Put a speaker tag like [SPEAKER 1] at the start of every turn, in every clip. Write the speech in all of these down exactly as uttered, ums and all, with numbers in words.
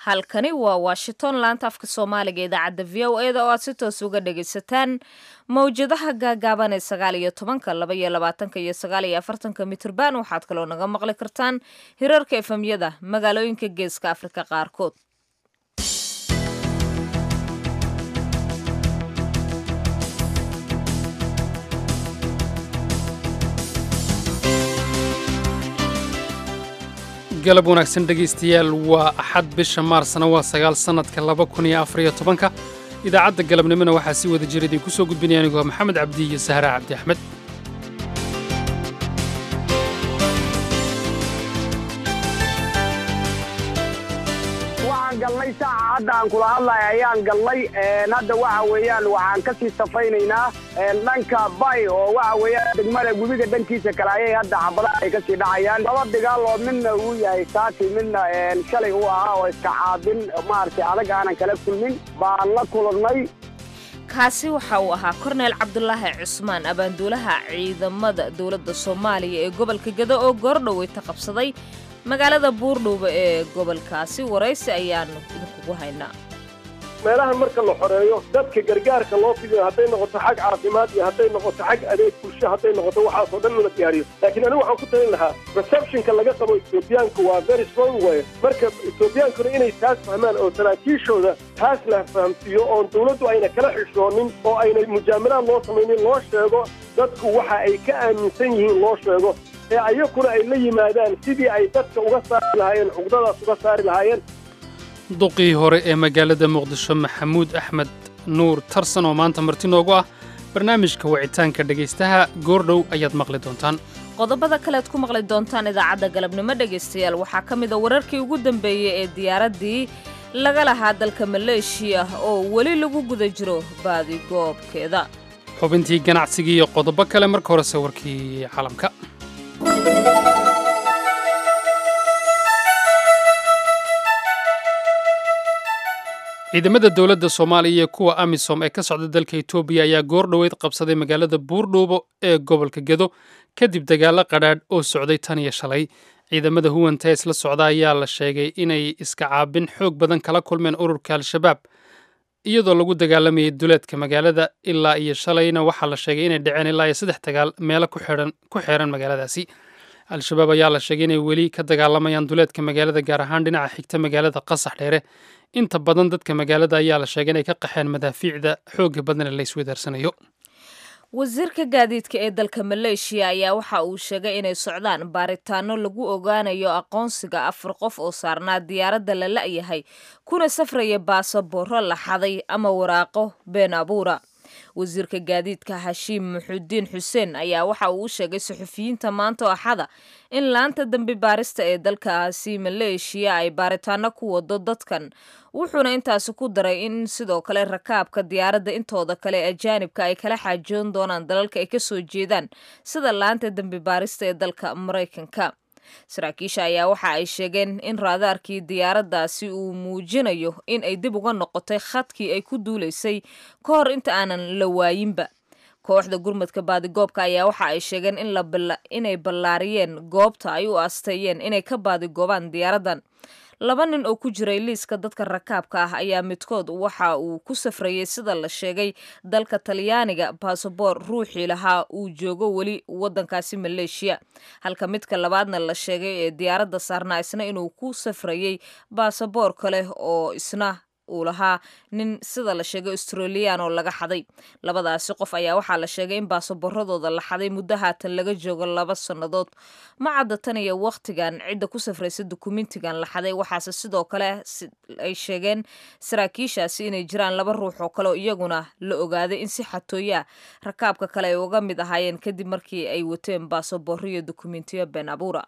[SPEAKER 1] halkani waa washington laanta afka soomaaliga idaacadda v o e da oo aad si toos uga dhagaysataan mawjadaha gaagaaban ee sagaal iyo tobanka laba iyo labaatanka iyo sagaal iyo afartanka mitrban waxaad kaloo naga maqli kartaan hirarka efemyada magaalooyinka geeska afrika qaarkood.
[SPEAKER 2] galab wanaagsan dhegaystayaal waa axad bisha maarsna waa sagaal sannadka laba kun iyo afar iyo tobanka idaacadda galabnimona waxaa si wada jir idinku soo gudbinaya anigoo maxamed cabdi iyo sahra cabdi axmed.
[SPEAKER 3] waxaan galnay saaca hadda aan kula hadlay ayaan galnay hadda waxa weeyaan waxaan ka sii safaynaynaa dhanka bay oo waxa weeyaan degmada gudiga dhankiisa kale ayay hadda xabadaha ay ka sii dhacayaan laba dagaal oo midna uu yahay saati midna shalay uu ahaa oo iska caabin maaragtay adag aanan kala kulmin baan la kulannay.
[SPEAKER 1] kaasi waxa uu ahaa korneyl cabdulaahi cusmaan abaanduulaha ciidamada dowladda soomaaliya ee gobolka Gedo oo goordhoweyta qabsaday magaalada buurdhuuba ee gobolkaasi. waraysi ayaanu idinkugu haynaa.
[SPEAKER 4] meelahan marka la xoreeyo dadka gargaarka loo fidiyo hadday noqoto xag caafimaad iyo hadday noqoto xag adeeg bulsho hadday noqoto waxaasoo dhan la diyaariyo laakiin anigu waxaan ku talin lahaa receptionka laga qabo Etoobiyaanku waa very strong way marka Etoobiyaankuna inay taas fahmaan oo saraakiishooda taas la fahamsiiyo oo dawladdu ayna kala xishoonin oo ayna mujaamalaad loo samaynin loo sheego dadku waxa ay ka aaminsan yihiin loo sheego ee ayakuna ay la yimaadaan sidii ay dadka uga saari lahaayeen xuquuqdaas uga saari lahaayeen.
[SPEAKER 2] duqii hore ee magaalada muqdisho maxamuud axmed nuur tarsan oo maanta marti noogu ah barnaamijka wicitaanka dhegaystaha goordhow ayaad maqli doontaan.
[SPEAKER 1] qodobada kalead ku maqli doontaan idaacadda galabnimo dhegaystayaal waxaa ka mid a wararkii ugu dambeeyey ee diyaaraddii laga lahaa dalka maleeshiya oo weli lagu guda jiro baadigoobkeeda.
[SPEAKER 2] xubintii ganacsigii iyo qodobo kale marka horese warkii caalamka. ciidamada dowladda Soomaaliya iyo kuwa Amisom ee ka socda dalka Itoobiya ayaa goordhoweyd qabsaday magaalada Buurdhuubo ee gobolka Gedo kadib dagaalo qadhaadh oo socday tan iyo shalay. ciidamada huwanta isla socda ayaa la sheegay inay iska caabin xoog badan kala kulmeen ururka Al-Shabaab iyadoo lagu dagaalamayay duleedka magaalada ilaa iyo shalayna waxaa la sheegay inay dhaceen ilaa iyo saddex dagaal meelo ku xiran ku xiran magaaladaasi. Al-Shabaab ayaa la sheegay inay weli ka dagaalamayaan duleedka magaalada gaar ahaan dhinaca xigta magaalada Qasax Dheere. inta badan dadka magaalada ayaa la sheegay inay ka qaxeen madaafiicda xoogga badan la isweydarsanayo.
[SPEAKER 1] wasiirka gaadiidka ee dalka maleeshiya ayaa waxa uu sheegay inay socdaan baaritaano lagu ogaanayo aqoonsiga afar qof oo saarnaa diyaaradda la la'yahay kuna safraya baasaboorro la xaday ama waraaqo been abuura. wasiirka gaadiidka Hashiim Muxudiin Xuseen ayaa waxa uu u sheegay suxufiyiinta maanta oo axada in laanta dambi baarista ee dalkaasi maleeshiya ay baaritaano ku wado dadkan wuxuuna intaasi ku daray in sidoo kale rakaabka diyaaradda intooda kale ajaanibka ay kala xaajoon doonaan dalalka ay ka soo jeedaan sida laanta dambi baarista ee dalka Mareykanka. saraakiisha ayaa waxa ay sheegeen in raadaarkii diyaaraddaasi uu muujinayo in ay dib uga noqotay khadkii ay ku duulaysay ka hor inta aanan la waayinba. kooxda gurmadka baadigoobka ayaa waxa ay sheegeen in la inay ballaariyeen goobta ay u aasteeyeen inay ka baadigoobaan diyaaraddan. laba nin oo ku jiray liiska dadka rakaabka ah ayaa midkood waxa uu ku safrayay sida la sheegay dalka Talyaaniga baasaboor ruuxii lahaa uu joogo weli waddankaasi Maleeshiya halka midka labaadna la sheegay ee diyaaradda saarnaa isna inuu ku safrayay baasaboor kale oo isna uu lahaa nin sida la sheegay Australian oo laga xaday. labadaasi qof ayaa waxaa la sheegay in baasaboorradooda la xaday muddo haatan laga joogo laba sannadood. ma cadda tan iyo waqtigan cidda ku safraysa dukumentigan la xaday waxaase sidoo kale ay sheegeen saraakiishaasi inay jiraan laba ruux oo kale oo iyaguna la ogaaday in si xatooya rakaabka kale ay uga mid ahaayeen kadib markii ay wateen baasaboorro iyo dukumentiyo been abuura.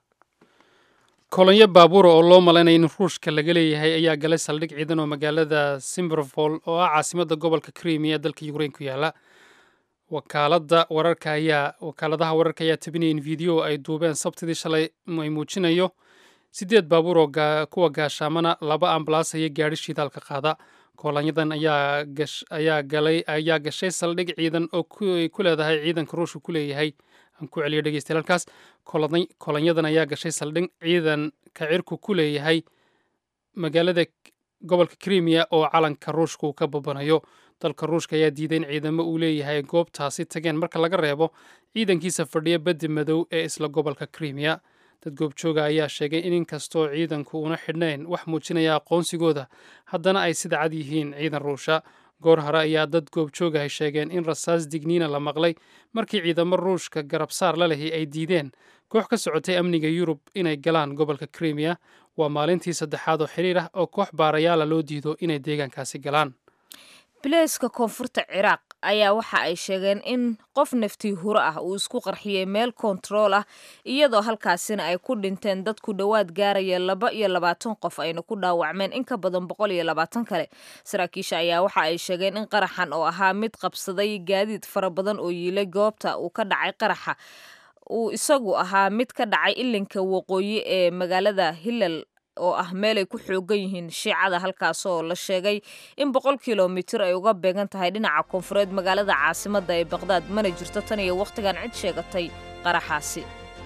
[SPEAKER 2] kolonyo baabuura oo loo malaynayo in ruushka laga leeyahay ayaa galay saldhig ciidan oo magaalada Simferopol oo ah caasimadda gobolka Crimea ee dalka Ukraine ku yaala. wakaaladda wararka ayaa wakaaladaha wararka ayaa tabinaya in video ay duubeen sabtidii shalay ay muujinayo sideed baabuur oo kuwa gaashaamana laba ambalaas iyo gaadhi shidaalka qaada. kolonyadan ayaa gash ayaa galay ayaa gashay saldhig ciidan oo ku leedahay ciidanka ruushka ku leeyahay aan ku celiyo dhegeystayaal halkaas. kolonyadan ayaa gashay saldhig ciidan ka cirku ku leeyahay magaalada gobolka Crimea oo calanka ruushka uu ka babanayo. dalka ruushka ayaa diiday in ciidamo uu leeyahay goobtaasi tageen marka laga reebo ciidankiisa fadhiya baddi madow ee isla gobolka Crimea. dad goobjooga ayaa sheegay in inkastoo ciidanku una xidhnayn wax muujinaya aqoonsigooda haddana ay sida cad yihiin ciidan ruusha. goor hore ayaa dad goobjooga ay sheegeen in rasaas digniina la maqlay markii ciidamo ruushka garabsaar la lehi ay diideen koox ka socotay amniga Yurub inay galaan gobolka Crimea. waa maalintii saddexaad oo xiriir ah oo koox baarayaala loo diido inay deegaankaasi galaan.
[SPEAKER 1] bilayska koonfurta Ciraaq ayaa waxa ay sheegeen in qof naftii huro ah uu isku qarxiyey meel kontarool ah iyadoo halkaasina ay ku dhinteen dad ku dhowaad gaaraya laba iyo labaatan qof ayna ku dhaawacmeen in ka badan boqol iyo labaatan kale. saraakiisha ayaa waxa ay sheegeen in qaraxan oo ahaa mid qabsaday gaadiid fara badan oo yiilay goobta uu ka dhacay qaraxa uu isagu ahaa mid ka dhacay ilinka waqooyi ee magaalada Hilal oo ah meel ay ku xoogan yihiin shiicada halkaasoo la sheegay in boqol kilomitir ay uga beegan tahay dhinaca koonfureed magaalada caasimadda ee Baqdaad mana jirto tan iyo waqtigan cid sheegatay qaraxaasi.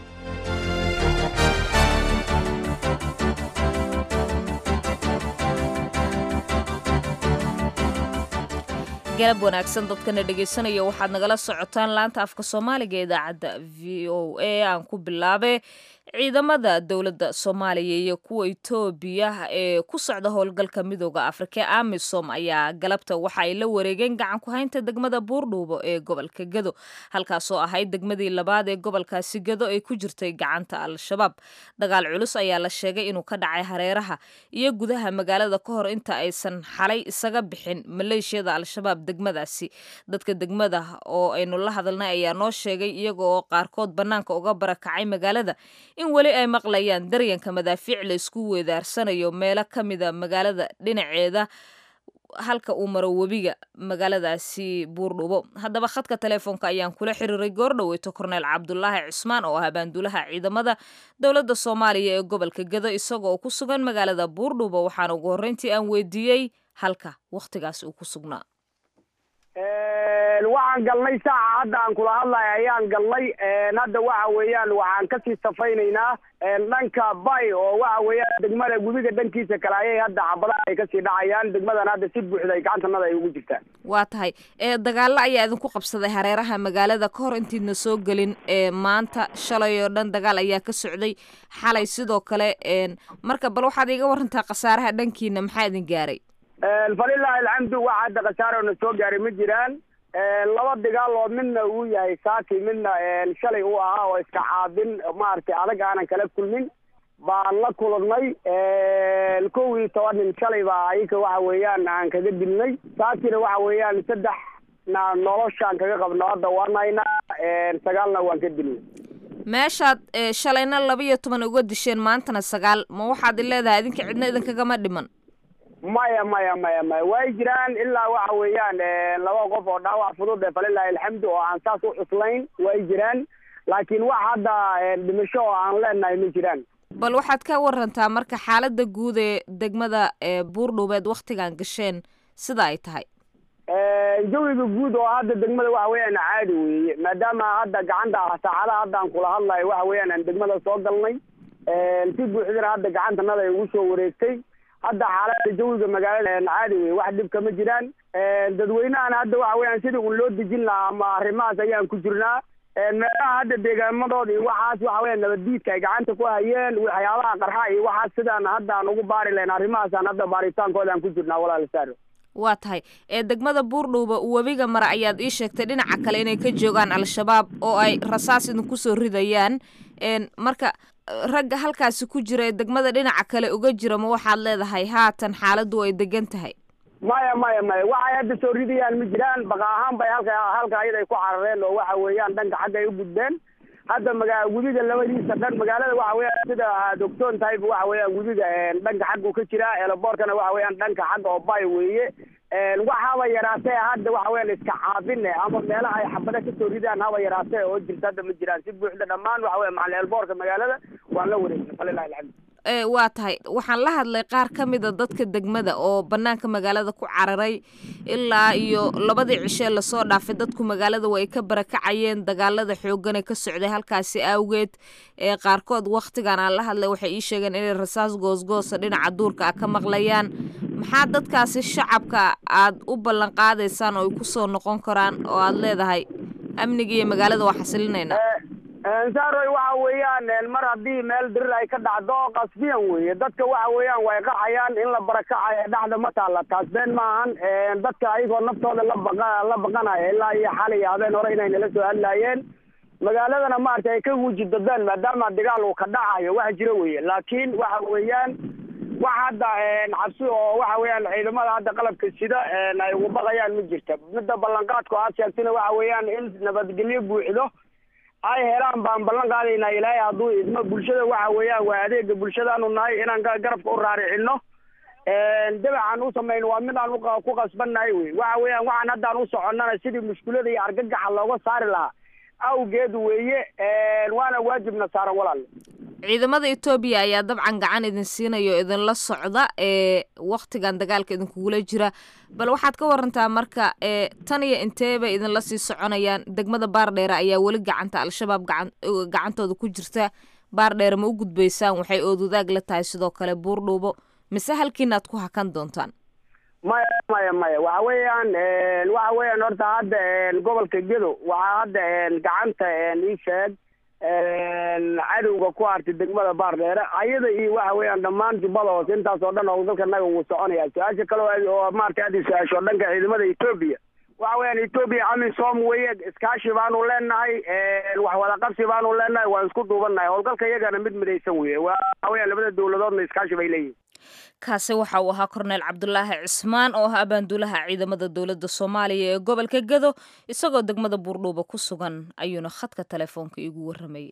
[SPEAKER 1] galab wanaagsan dadkana dhegaysanaya waxaad nagala socotaan laanta afka Soomaaliga ee idaacadda V O A aan ku bilaabay ciidamada dawladda Soomaaliya iyo kuwa Itoobiya ee ku socda howlgalka midowga Afrika AMISOM ayaa galabta waxa ay la wareegeen gacan ku haynta degmada Buurdhuubo ee gobolka Gedo halkaasoo ahayd degmadii labaad ee gobolkaasi Gedo ay ku jirtay gacanta Al-Shabaab. dagaal culus ayaa la sheegay inuu ka dhacay hareeraha iyo gudaha magaalada ka hor inta aysan xalay isaga bixin maleeshiyada Al-Shabaab degmadaasi. dadka degmada oo aynu la hadalnay ayaa noo sheegay iyaga oo qaarkood banaanka uga barakacay magaalada in weli ay maqlayaan daryanka madaafiic la isku weedaarsanayo meelo ka mida magaalada dhinaceeda halka uu maro webiga magaaladaasi Buurdhuubo. haddaba khadka telefoonka ayaan kula xiriiray goordhaweyto Korneel Cabdulaahi Cismaan oo ah baanduulaha ciidamada dowladda Soomaaliya ee gobolka Gedo isagoo ku sugan magaalada Buurdhuubo waxaan ugu horreyntii aan weydiiyey halka waqtigaas uu ku sugnaa.
[SPEAKER 3] waxaan galnay saaca hadda aan kula hadlay ayaan galnay hadda waxa weeyaan waxaan kasii safaynaynaa dhanka bay oo waxa weeyaan degmada gudiga dhankiisa kale ayay hadda xabadaha ay kasii dhacayaan degmadan hadda si buuxda ay gacantanada ay ugu jirtaan.
[SPEAKER 1] waa tahay ee dagaalo ayaa idinku qabsaday hareeraha magaalada ka hor intiidna soo gelin ee maanta shalay oo dhan dagaal ayaa ka socday xalay sidoo kale marka bal waxaad iga warantaa khasaaraha dhankiina maxaa idin gaaray.
[SPEAKER 3] falilaahi alxamdu waxa hadda khasaarona soo gaaray ma jiraan. laba dagaal oo midna uu yahay saaki midna shalay uu ahaa oo iska caabin maaragtay adag aanan kala kulmin baan la kulannay. kow iyo toban nin shalay baa ayaka waxa weeyaan aan kaga dilnay saakina waxa weeyaan saddex na noloshaan kaga qabno hadda waan haynaa sagaalna waan ka dilnay.
[SPEAKER 1] meeshaad shalayna laba iyo toban uga disheen maantana sagaal ma waxaad leedahay idinka cidna idinkagama dhiman.
[SPEAKER 3] maya maya maya maya way jiraan ilaa waxa weeyaan laba qof oo dhaawac fudud ee falilaahi alxamdu oo aan saas u cuslayn way jiraan laakiin wax hadda dhimasho oo aan leenahay ma jiraan.
[SPEAKER 1] bal waxaad ka warantaa marka xaaladda guud ee degmada Buurdhuubeed waqtigan gasheen sida ay tahay.
[SPEAKER 3] jawiga guud oo hadda degmada waxa weeyaan caadi weeye maadaama hadda gacanta saacadaha hadda aan kula hadlayo waxa weeyaan aan degmada soo galnay si buuxdana hadda gacantanada ay ugu soo wareegtay. hadda xaaladda jawiga magaalada caadi wey wax dhib kama jiraan. dadweynahan hadda waxa weeyaan sidii un loo dejin lahaa ama arrimahaas ayaan ku jirnaa. meelaha hadda deegaamadooda iyo waxaas waxa weeyaan nabaddiidka ay gacanta ku hayeen waxyaabaha qarxa iyo waxaas sidaan hadda aan ugu baari lahayn arrimahaasaan hadda baaritaankooda aan ku jirnaa walaal saaro.
[SPEAKER 1] waa tahay ee degmada Buurdhuubo webiga mara ayaad ii sheegtay dhinaca kale inay ka joogaan Al-Shabaab oo ay rasaas idinku soo ridayaan marka ragga halkaasi ku jira ee degmada dhinaca kale uga jira ma waxaad leedahay haatan xaaladdu ay degan tahay.
[SPEAKER 3] maya maya maya waxay hadda soo ridayaan ma jiraan baqa ahaan bay halka halka ayada ay ku carareen oo waxa weeyaan dhanka xagga ay u gudbeen hadda magaa gudiga labadiisa dhan magaalada waxa weeyaan sida doctor tahay waxa weeyaan gudiga dhanka xagga ka jira eelaboorkana waxa weeyaan dhanka xagga oo bay weeye waxaba yaraatay hadda waxa weeyaan iska caabin ama meelaha ay xabada ka soo ridaan haba yaraatay oo jirta hadda ma jiraan si buuxda dhammaan waxa weeyaan macallin eelaboorka magaalada waan la wareegnay falilaahi alxamdu.
[SPEAKER 1] ee waa tahay waxaan la hadlay qaar ka mid a dadka degmada oo banaanka magaalada ku cararay ilaa iyo labadii cishe la soo dhaafay dadku magaalada way ka barakacayeen dagaalada xooggan ee ka socday halkaasi awgeed ee qaarkood waqtigan aan la hadlay waxay ii sheegeen inay rasaas goosgoosa dhinaca duurka ah ka maqlayaan maxaa dadkaasi shacabka aad u ballan qaadaysaan oo ay ku soo noqon karaan oo aad leedahay amniga iyo magaalada waa xasilinayna
[SPEAKER 3] saaroy waxa weeyaan mar haddii meel dirir ay ka dhacdo qasbiyan weeye dadka waxa weeyaan way qacayaan in la barakacayo dhexda ma taalla taas been maahan dadka ayagoo naftooda la baqa la baqanaya ilaa iyo xalay habeen hore inay nala soo hadlaayeen magaaladana maaragtay ay ka wuji dadaan maadaama dagaal uu ka dhacayo wax jira weeye laakiin waxa weeyaan wax hadda cabsi oo waxa weeyaan ciidamada hadda qalabka sida ay ugu baqayaan ma jirta midda ballanqaadku aad sheegtayna waxa weeyaan in nabadgelyo buuxdo ay helaan baan ballan qaadaynaa ilaahay hadduu idmo bulshada waxa weeyaan waa adeega bulshadaanu nahay inaan garabka u raaricino dabacaan u samayno waa mid aan ku qasbannahay wey waxa weeyaan waxaan haddaan u soconnana sidii mushkulada iyo argagaxa looga saari lahaa awgeed weeye waana waajibna saaran walaal
[SPEAKER 1] ciidamada Ethiopia ayaa dabcan gacan idin siinayo idin la socda ee waqtigan dagaalka idin kugula jira bal waxaad ka warantaa marka ee tan iyo inteeba idin la sii soconayaan degmada Baardheer ayaa wali gacanta al-shabaab gacan gacantooda ku jirta Baardheer ma u gudbaysaan waxay oodudaag la tahay sidoo kale Buurdhuubo mise halkiinaad ku hakan doontaan
[SPEAKER 3] maya maya maya waxa weeyaan waxa weeyaan horta hadda gobolka Gedo waxa hadda gacanta ii sheeg cadowga ku artay degmada Baardheer ayada iyo waxa weeyaan dhammaan jubada hoos intaas oo dhan oo dalka naga uu soconaya su'aasha kale oo maartay aad su'aasho dhanka ciidamada Ethiopia waxa weeyaan Ethiopia amisom weeye iskaashi baanu leenahay wax wada qabsi baanu leenahay waan isku duubanahay howlgalka iyagana mid midaysan weeye waxa weeyaan labada dawladoodna iskaashi bay leeyihiin
[SPEAKER 1] kaasi waxa uu ahaa Korneel Cabdullaahi Cismaan oo ah abaandulaha ciidamada dawladda Soomaaliya ee gobolka Gedo isagoo degmada Buurdhuubo ku sugan ayuuna khadka telefoonka igu warramay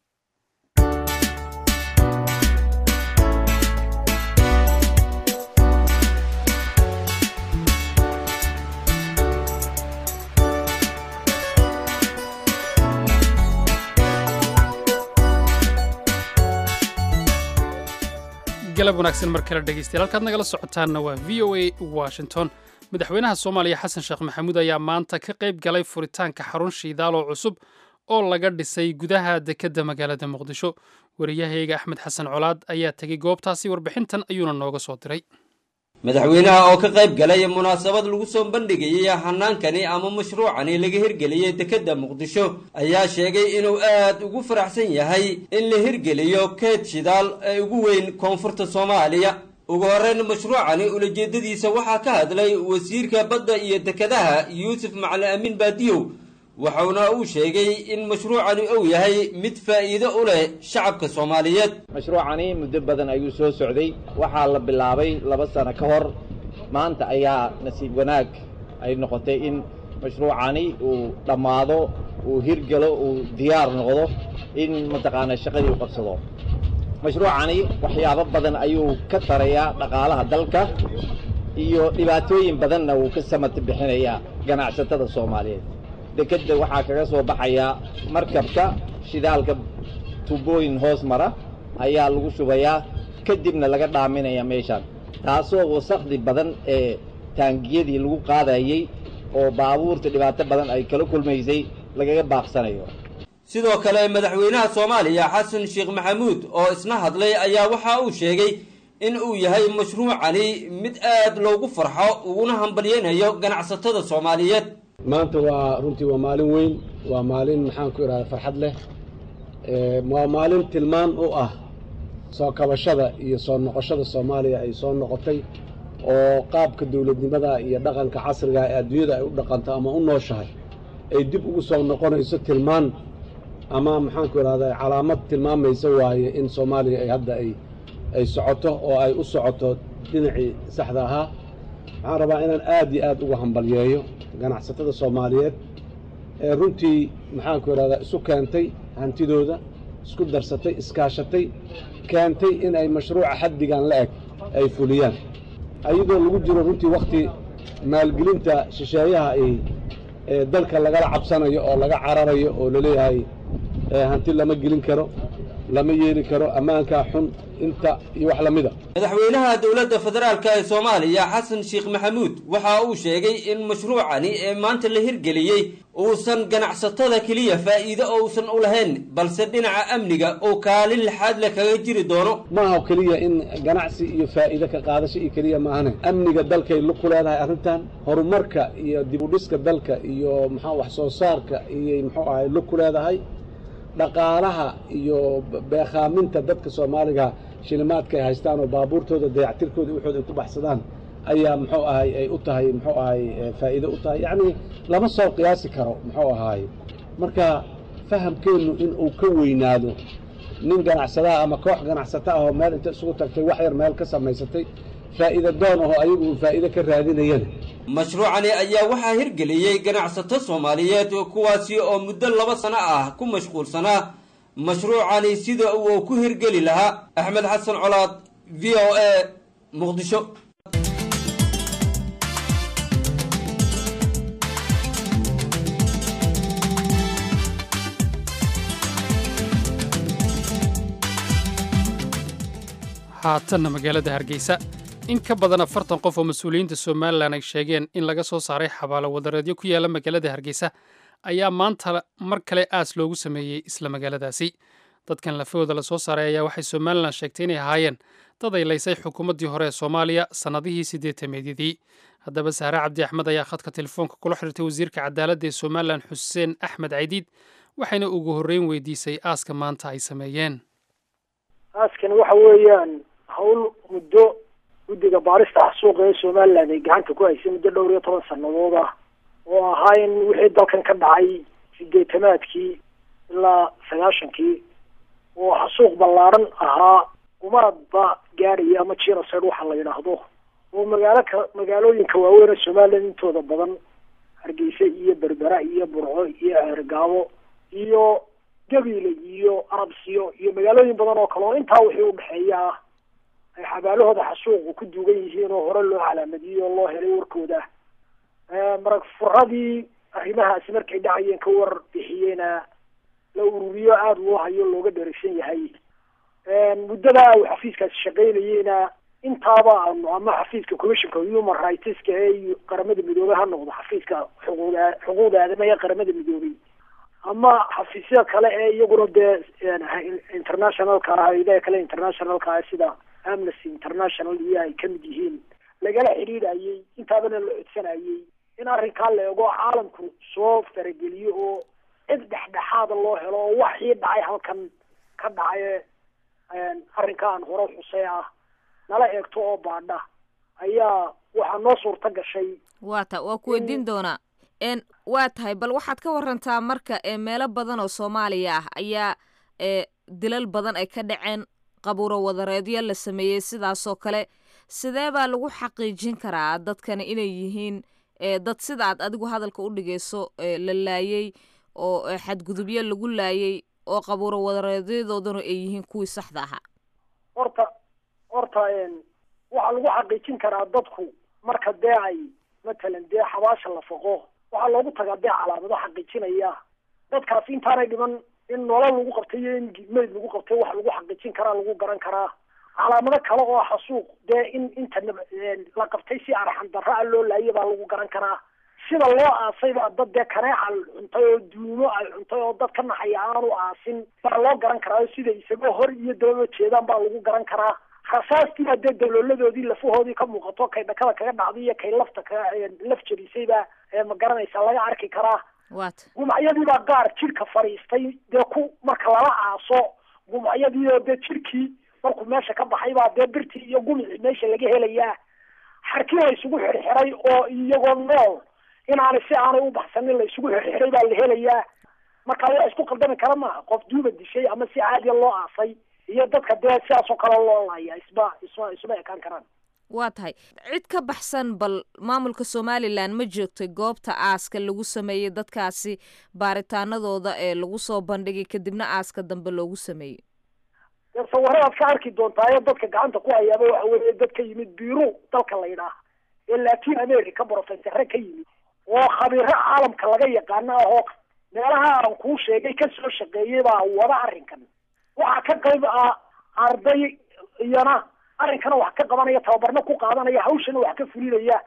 [SPEAKER 2] galab wanaagsan mar kale dhegeystayaal halkaad nagala socotaanna waa v o a Washington madaxweynaha Soomaaliya Xasan Sheekh Maxamuud ayaa maanta ka qayb galay furitaanka xarun shidaal oo cusub oo laga dhisay gudaha dekedda magaalada Muqdisho wariyahayga Axmed Xasan Colaad ayaa tagay goobtaasi warbixintan ayuuna nooga soo diray
[SPEAKER 5] madaxweynaha oo ka qayb galay munaasabad lagu soo bandhigay hanaankani ama mashruucani laga hirgeliyay dekedda Muqdisho ayaa sheegay inuu aad ugu faraxsan yahay in la hirgeliyo keed shidaal ee ugu weyn koonfurta Soomaaliya ugu horeyn mashruucani ujeedadiisa waxa ka hadlay wasiirka badda iyo dekedaha Yuusuf Macali Amiin Baadiyo waxaana uu sheegay in mashruucani uu yahay mid faa'iido u leh shacabka Soomaaliyeed
[SPEAKER 6] mashruucani muddo badan ayuu soo socday waxa la bilaabay laba sano ka hor maanta ayaa nasiib wanaag ay noqotay in mashruucani uu dhamaado uu hirgalo uu diyaar noqdo in mataqaana shaqadii uu qabsado mashruucani waxyaabo badan ayuu ka tarayaa dhaqaalaha dalka iyo dhibaatooyin badanna uu ka samad bixinayaa ganacsatada Soomaaliyeed dekedda waxaa kaga soo baxaya markabka shidaalka tubooyin hoos mara ayaa lagu shubayaa kadibna laga dhaaminaya meeshaan taasoo wasaqdi badan ee taangiyadii lagu qaadayay oo baabuurta dhibaato badan ay kala kulmaysay lagaga baaqsanayo
[SPEAKER 5] sidoo kale madaxweynaha Soomaaliya Xasan Sheekh Maxamuud oo isna hadlay ayaa waxa uu sheegay in uu yahay mashruucani mid aad loogu farxo uguna hambalyeeyo ganacsatada Soomaaliyeed
[SPEAKER 7] maanta waa runtii waa maalin weyn waa maalin maxaan ku iraahdaa farxad leh ee waa maalin tilmaan u ah soo kabashada iyo soo noqoshada Soomaaliya ay soo noqotay oo qaabka dawladnimada iyo dhaqanka casriga ee adduunyada ay u dhaqanto ama u nooshahay ay dib ugu soo noqonayso tilmaan ama maxaan ku iraahdaa calaamad tilmaamaysa waaye in Soomaaliya ay hadda ay ay socoto oo ay u socoto dhinacii saxda ahaa waxaan rabaa inaan aad iyo aad ugu hambalyeeyo ganacsatada Soomaaliyeed ee runtii maxaan ku iraahdaa isu keentay hantidooda isku darsatay iskaashatay keentay in ay mashruuca xaddigan la eg ay fuliyaan ayadoo lagu jiro runtii waqti maalgelinta shisheeyaha ay ee dalka laga cabsanayo oo laga cararayo oo la leeyahay hanti lama gelin karo lama yeeli karo amaanka xun inta iyo wax lamida
[SPEAKER 5] madaxweynaha dawladda federaalka ee Soomaaliya Xasan Sheekh Maxamuud waxa uu sheegay in mashruucani ee maanta la hirgeliyay uusan ganacsatada keliya faa'iido uusan u lahayn balse dhinaca amniga oo kaalin lixaad leh kaga jiri doono.
[SPEAKER 7] ma aha keliya in ganacsi iyo faa'iido ka qaadasho iyo keliya maahane amniga dalkay ku leedahay arrintan horumarka iyo dib u dhiska dalka iyo maxaa wax soo saarka iyo muxuu ahay ku leedahay dhaqaalaha iyo beekhaaminta dadka Soomaaliga shilimaadka ay haystaan oo baabuurtooda dayactirkooda waxooda ay ku baxsadaan ayaa muxuu ahay ay u tahay muxuu ahay faa'iido u tahay yani lama soo qiyaasi karo muxuu ahay marka fahamkeenu in uu ka weynaado nin ganacsada ama koox ganacsata ah oo meel inta isugu tagtay wax yar meel ka samaysatay faa'iido doon oo ayagu faa'iido ka raadinayeen.
[SPEAKER 5] mashruucani ayaa waxaa hirgeliyey ganacsato Soomaaliyeed kuwaasi oo muddo laba sano ah ku mashquulsanaa mashruucani sida uu ku hirgeli lahaa. Axmed Xasan Colaad, V O A, Muqdisho.
[SPEAKER 2] haatanna magaalada Hargeysa in ka badan afartan qof oo mas'uuliyiinta Soomaaliland ay sheegeen in laga soo saaray xabaalo wadareedyo ku yaala magaalada Hargeysa ayaa maanta mar kale aas loogu sameeyey isla magaaladaasi. dadkan lafooda la soo saaray ayaa waxay Soomaaliland sheegtay inay ahaayeen dad ay leysay xukuumaddii hore ee Soomaaliya sanadihii siddeetameedyadii. haddaba Saare Cabdi Axmed ayaa khadka telefoonka kula xiriirtay wasiirka cadaaladda ee Soomaaliland Xuseen Axmed Caydiid waxayna ugu horreyn weydiisay aaska maanta ay sameeyeen.
[SPEAKER 8] aaskan waxa weeyaan hawl muddo guddiga baarista xasuuqa ee Soomaaliland ay gacanta ku haysay muddo dhowr iyo toban sannadood ah oo ahaa in wixii dalkan ka dhacay siddeetamaadkii ilaa sagaashankii oo xasuuq ballaaran ahaa umaadba gaadhaya ama genocide waxa la yidhaahdo oo magaalo ka magaalooyinka waaweyn ee Soomaaliland intooda badan Hargeysa iyo Berbera iyo Burco iyo Ceergaabo iyo Gabiile iyo Arabsiyo iyo magaalooyin badan oo kale oo intaa wixii u dhaxeeya ay xabaalahooda xasuuq ku duugan yihiin oo hore loo calaamadiyay oo loo helay warkooda ee marag furadii arrimahaasi markay dhacayeen ka war bixiyeen la ururiyo aad loo hayo looga dheeraysan yahay ee muddada ay xafiiskaasi shaqeynayeen intaaba ama xafiiska commissionka human rights ee qaramada midoobay ha noqdo xafiiska xuquuqda xuquuqda aadamaha qaramada midoobay ama xafiisyo kale ee iyaguna dee internationalka hay'adaha kale internationalka sida Amnesty International iyo ay ka mid yihiin lagala xiriirayay intaabana la codsanayay in arrinkan la eego caalamku soo farageliyo oo cid dhexdhexaad loo helo oo wixii dhacay halkan ka dhacay arrinkan hore xusay ah nala eegto oo baadha ayaa waxa noo suurta gashay
[SPEAKER 1] waata waa ku weydiin doonaa een waa tahay bal waxaad ka warantaa marka ee meelo badan oo Soomaaliya ah ayaa ee dilal badan ay ka dhaceen qabuuro wadareedyo la sameeyay sidaas oo kale sidee baa lagu xaqiijin karaa dadkan inay yihiin ee dad sida aad adigu hadalka u dhigeyso la laayay oo xadgudubyo lagu laayay oo qabuuro wadareedyadooduna ay yihiin kuwii saxda ahaa
[SPEAKER 8] horta horta een waxa lagu xaqiijin karaa dadku marka dee ay matalan dee xabaasha la foqo waxa loogu tagaa dee calaamado xaqiijinaya dadkaas intaanay dhiman in nolol lagu qabtay iyo in meyd lagu qabtay wax lagu xaqiijin karaa lagu garan karaa calaamado kale oo xasuuq dee in inta la qabtay si arxan darra loo laayay baa lagu garan karaa sida loo aasay baa dad dee kaneecal cuntay oo duumo ay cuntay oo dad ka naxaya aanu aasin baa loo garan karaa sida isagoo hor iyo daba jeedaan baa lagu garan karaa rasaastii hadee dawladadoodii lafahoodii ka muuqato kay dhakada kaga dhacday iyo kay lafta ka laf jabisayba ma garanaysaa laga arki karaa
[SPEAKER 1] waat
[SPEAKER 8] gumacyadii baa qaar jirka fariistay dee ku marka lala aaso gumacyadii oo dee jirkii markuu meesha ka baxay baa dee birtii iyo gumicii meesha laga helayaa xarkii la isugu xirxiray oo iyagoo nool inaanay si aanay u baxsanin la isugu xirxiray baa la helayaa marka waa isku qaldami kara maaha qof duuba dishay ama si caadiya loo aasay iyo dadka dee sidaas oo kale loo laaya isba isma isma ekaan karaan
[SPEAKER 1] waa tahay cid ka baxsan bal maamulka Soomaaliland ma joogtay goobta aaska lagu sameeyay dadkaasi baaritaanadooda ee lagu soo bandhigay kadibna aaska dambe loogu sameeyay
[SPEAKER 8] sawiradaad ka arki doontaa ee dadka gacanta ku hayaaba waxa weeye dad ka yimid biiro dalka la yidhaah ee Latin America professor ka yimid oo khabiiro caalamka laga yaqaano oo meelaha aan ku sheegay ka soo shaqeeyay baa wada arrinkan waxa ka qayb ah arday iyana arrinkana wax ka qabanaya tababarna ku qaadanaya hawshana wax ka fulinaya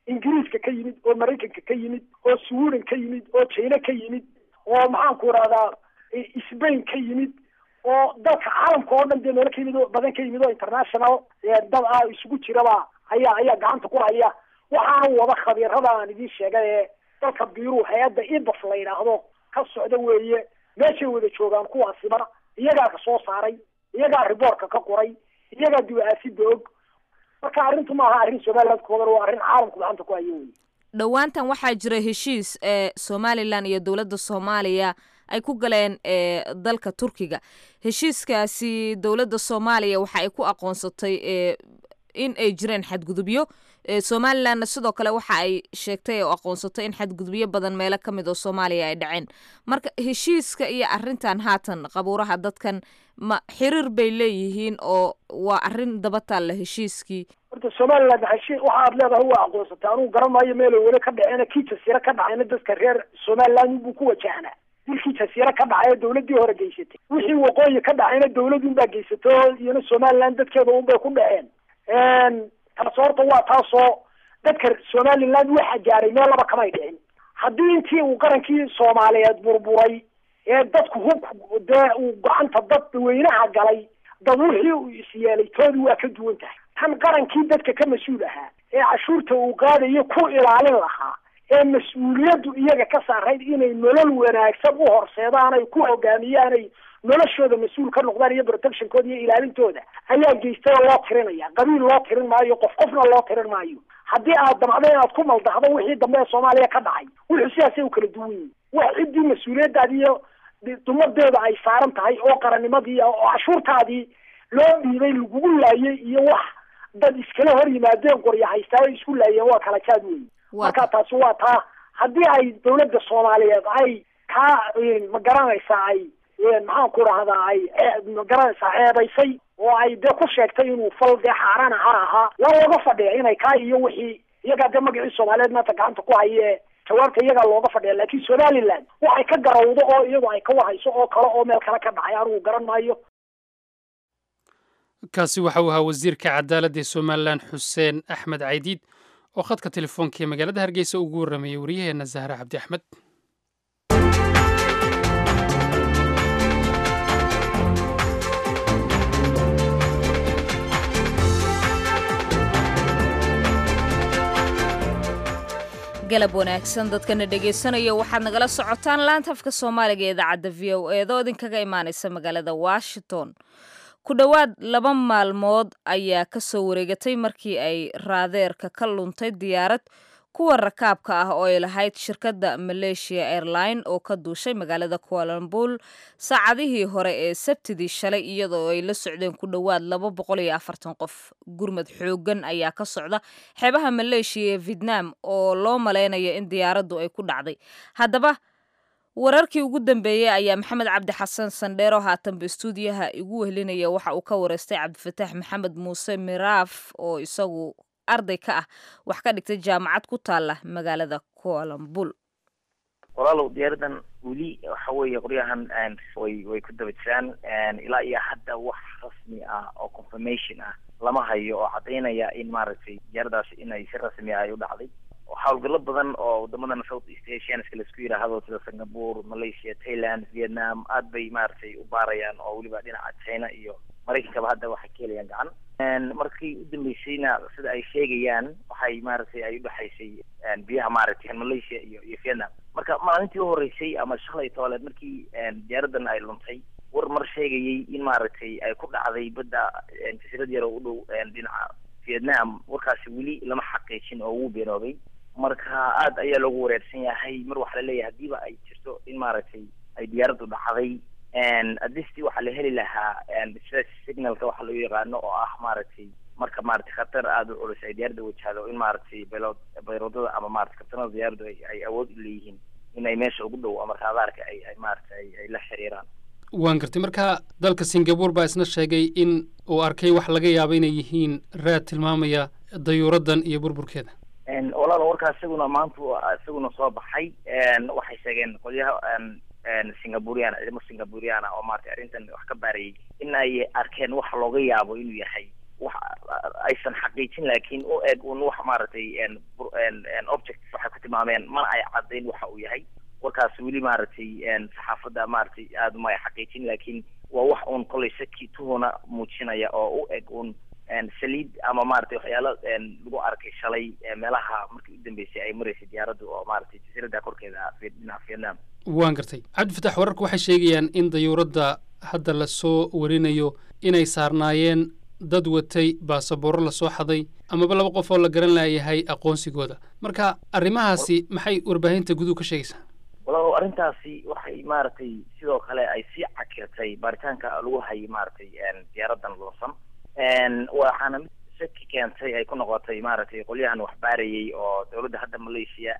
[SPEAKER 8] ingiriiska ka yimid oo maraykanka ka yimid oo sweden ka yimid oo china ka yimid oo maxaan ku rahdaa Spain ka yimid oo dalka caalamka oo dhan dee meelo ka yimid oo badan ka yimid oo international dad ah isugu jiraba ayaa ayaa gacanta ku haya waxaana wada khabiirada aan idin sheegay ee dalka biiru hay'adda idaf la yiraahdo ka socda weeye meeshay wada joogaan kuwaasiba iyagaa ka soo saaray iyagaa riboorka ka qoray iyagaa duwaasida og marka arrintu maaha arrin Soomaaliland kooban waa arrin caalamku gacanta ku hayo weeye
[SPEAKER 1] dhowaantan waxaa jira heshiis ee Somaliland iyo dowladda Soomaaliya ay ku galeen ee dalka Turkiga heshiiskaasi dowladda Soomaaliya waxa ay ku aqoonsatay ee in ay jireen xadgudubyo ee Somaliland sidoo kale waxa ay sheegtay oo aqoonsatay in xadgudubyo badan meelo kamid oo Soomaaliya ay dhaceen marka heshiiska iyo arrintan haatan qabuuraha dadkan ma xiriir bay leeyihiin oo waa arrin daba taal heshiiskii
[SPEAKER 8] horta Somaliland heshiis waxa aad leedahay waa aqoonsatay anu garanayo meel wada ka dhacayna kiisa sira ka dhacayna dadka reer Somaliland buu ku wajahnaa dilkiisa sira ka dhacay dawladii hore geysatay wixii waqooyi ka dhacayna dawladdu baa geysatay iyo Somaliland dadkeeda u bay ku dhaceen een taas horta waa taasoo dadka Somaliland waxa gaaray meel laba kama dhicin haddii intii uu qarankii Soomaaliyeed burburay ee dadku hubku dee uu gacanta dad weynaha galay dad wixii uu isyeelay toodi waa ka duwan tahay tan qarankii dadka ka mas'uul ahaa ee cashuurta uu qaadayo ku ilaalin lahaa ee mas'uuliyadu iyaga ka saarayd inay nolol wanaagsan u horseedaan ay ku hogaamiyaan ay noloshooda mas'uul ka noqdaan iyo protectionkooda iyo ilaalintooda ayaa geystay loo tirinaya qabiil loo tirin maayo qof qofna loo tirin maayo haddii aad damacdo inaad ku maldahdo wixii dambe ee Soomaaliya ka dhacay wixii siyaasay u kala duwan yihiin waa cidii mas'uuliyadaadii iyo dumadeeda ay saaran tahay oo qarannimadii oo cashuurtaadii loo dhiibay lagu laayay iyo wax dad iskala hor yimaadeen qoryo haystaa isku laayeen waa kala jaad weyn marka taas waa taa haddii ay dawladda Soomaaliyeed ay ka ma garanaysaa ay maxaan ku rahdaa ay ma garanaysaa ceebaysay oo ay de ku sheegtay inuu fal de xaraan ahaa waa looga fadhiya inay ka iyo wixii iyaga de magacii Soomaaliyeed maanta gacanta ku hayee jawaabta iyaga looga fadhiya laakiin Somaliland waxay ka garawdo oo iyagu ay ka wahayso oo kale oo meel kale ka dhacay anigu garan maayo
[SPEAKER 2] kaasi waxa uu ahaa wasiirka cadaaladda ee Somaliland Xuseen Axmed Caydiid oo khadka telefoonka ee magaalada Hargeysa ugu warramay wariyaheena Zahra Cabdi Axmed
[SPEAKER 1] galab wanaagsan dadkana dhageysanaya waxaad nagala socotaan laanta afka Soomaaliga ee idaacadda V O A oo idinkaga imaanaysa magaalada Washington ku dhawaad laba maalmood ayaa ka soo wareegatay markii ay raadeerka ka luntay diyaarad kuwa rakaabka ah oo ay lahayd shirkadda Malaysia Airline oo ka duushay magaalada Kuala Lumpur saacadihii hore ee Sabtidii shalay iyadoo ay la socdeen ku dhawaad laba boqol iyo afartan qof gurmad xoogan ayaa ka socda xeebaha Malaysia ee Vietnam oo loo maleynayo in diyaaraddu ay ku dhacday haddaba wararkii ugu dambeeyay ayaa Maxamed Cabdi Xasan Sandheero haatan stuudiyaha igu wehelinaya waxa uu ka wareystay Cabdifataax Maxamed Muuse Miraaf oo isagu arday ka ah wax ka dhigtay jaamacad ku taala magaalada Kuala Lumpur
[SPEAKER 9] walaalow diyaaradan weli waxa weeye qoryahan way way ku daba jiraan ilaa iyo hadda wax rasmi ah oo confirmation ah lama hayo oo cadeynaya in maaragtay diyaaradaasi inay si rasmi ah u dhacday hawlgallo badan oo wadamadan South East Asia iska la isku yiraahdo sida Singapore, Malaysia, Thailand, Vietnam aad bay maaragtay u baarayaan oo waliba dhinaca China iyo Mareykanka hadda waxa ka helayaan gacan een markii u dambeysayna sida ay sheegayaan waxay maaragtay ay u dhaxaysay biyaha maaragtay Malaysia iyo iyo Vietnam marka maalintii u horeysay ama shalay toole markii diyaaradan ay luntay war mar sheegayay in maaragtay ay ku dhacday badda jasiirad yar oo u dhow dhinaca Vietnam warkaasi weli lama xaqiijin oo uu beenoobay marka aad ayaa loogu wareersan yahay mar waxa la leeyahay hadiiba ay jirto in maaragtay ay diyaaradu dhacday and adisti waxa la heli lahaa and signalka waxa loo yaqaano oo ah maaragtay marka maaragtay khatar aad u culus ay diyaarada wajahdo in maaragtay pilot bayroodada ama maaragtay kabtanada diyaaradu ay awood u leeyihiin inay meesha ugu dhow ama raadaarka ay ay maaragtay ay la xiriiraan
[SPEAKER 2] waan gartay marka dalka Singapore baa isna sheegay in uu arkay wax laga yaabo inay yihiin raad tilmaamaya dayuuradan iyo burburkeeda
[SPEAKER 9] een walaal warkaas isaguna maanta isaguna soo baxay een waxay sheegeen qolyaha een een Singaporean ciidamo Singaporean oo maartay arrintan wax ka baaray in ay arkeen wax looga yaabo inuu yahay wax aysan xaqiijin laakiin u eg un wax maaragtay object waxay ku tilmaameen mana ay caddayn waxa uu yahay warkaas weli maaragtay saxaafadda maaragtay aada uma ay xaqiijin laakiin waa wax uun kollay shaki tuhuna muujinaya oo u eg un saliid ama maaragtay waxyaalo lagu arkay shalay meelaha markii u dambeysay ay maraysay diyaaraddu oo maaragtay jasiiradda korkeeda dhinaca Vietnam.
[SPEAKER 2] waan gartay cabdifatax wararku waxay sheegayaan in dayuuradda hadda lasoo warinayo inay saarnaayeen dad watay baasaboorro lasoo xaday amaba laba qof oo la garan laayahay aqoonsigooda marka arrimahaasi maxay warbaahinta guduhu ka sheegaysaa
[SPEAKER 9] walaalow arrintaasi waxay maaragtay sidoo kale ay sii cakirtay baaritaanka lagu hayay maaragtay diyaaraddan loosan waxaana mid shaki keentay ay ku noqotay maaragtay qolyahan wax baarayay oo dowladda hadda Malaysia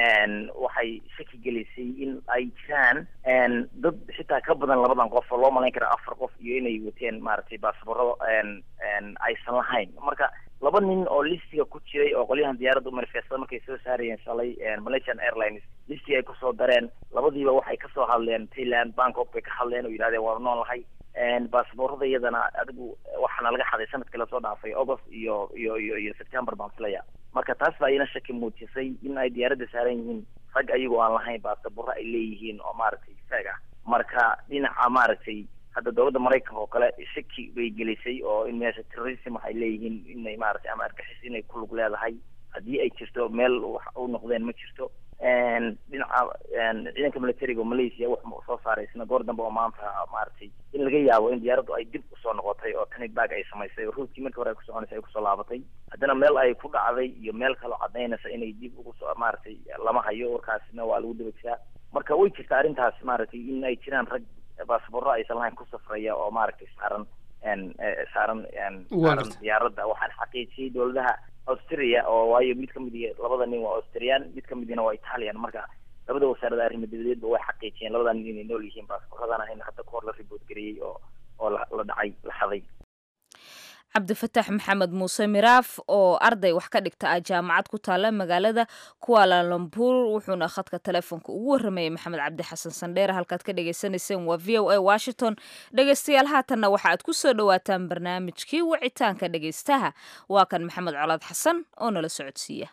[SPEAKER 9] waxay shaki gelisay in ay jiraan dad xitaa ka badan labadan qof oo loo malayn kara afar qof iyo inay wateen maaragtay baasaboorro aysan lahayn marka laba nin oo listiga ku jiray oo qolyahan diyaaradda umarfeysada markay soo saarayeen shalay Malaysian Airlines listiga ay kusoo dareen labadiiba waxay kasoo hadleen Thailand Bangkok bay ka hadleen oo yidhahdeen waa nool lahay baasaboorrada iyadana adigu waxaana laga xaday sanadkii lasoo dhaafay August iyo iyo iyo iyo September baan filaya marka taas baa ina shaki muujisay in ay diyaaradda saaran yihiin rag ayagoo aan lahayn baasaboorro ay leeyihiin oo maaragtay isaga marka dhinaca maaragtay hadda dowladda Mareykanka oo kale shaki bay gelisay oo in meesha terrorism waxay leeyihiin inay maaragtay ama argixis inay ku lug leedahay haddii ay jirto meel wax u noqdeen ma jirto dhinaca ciidanka militariga Malaysia wax ma soo saaray isna goor dambe oo maanta maaragtay in laga yaabo in diyaaraddu ay dib u soo noqotay oo tani baag ay samaysay ruutii markii hore ay ku soconaysay ay ku soo laabatay haddana meel ay ku dhacday iyo meel kale oo cadaynaysa inay dib ugu soo maaragtay lama hayo warkaasna waa lagu dabajiraa marka way jirtaa arrintaas maaragtay in ay jiraan rag baasaboorro aysan lahayn ku safraya oo maaragtay saaran saaran saaran diyaaradda waxaan xaqiijiyey dowladaha Austria oo waayo mid ka mid ah labada nin waa Austrian mid ka midna waa Italian marka labada wasaaradda arrimaha dibadda way xaqiijiyeen labada nin inay nool yihiin baasaboorradana in hadda koor la report gareeyay oo oo la dhacay la xaday
[SPEAKER 1] cabdifatax maxamed muuse miraaf oo arday wax ka dhigta ah jaamacad ku taala magaalada Kuala Lumpur wuxuuna khadka telefoonka ugu warramayay maxamed cabdi xasan sandheer halkaad ka dhageysanayseen waa V O A Washington dhageystayaal haatanna waxa aad ku soo dhawaataan barnaamijkii wicitaanka dhageystaha waa kan maxamed colaad xasan oo nala socodsiiya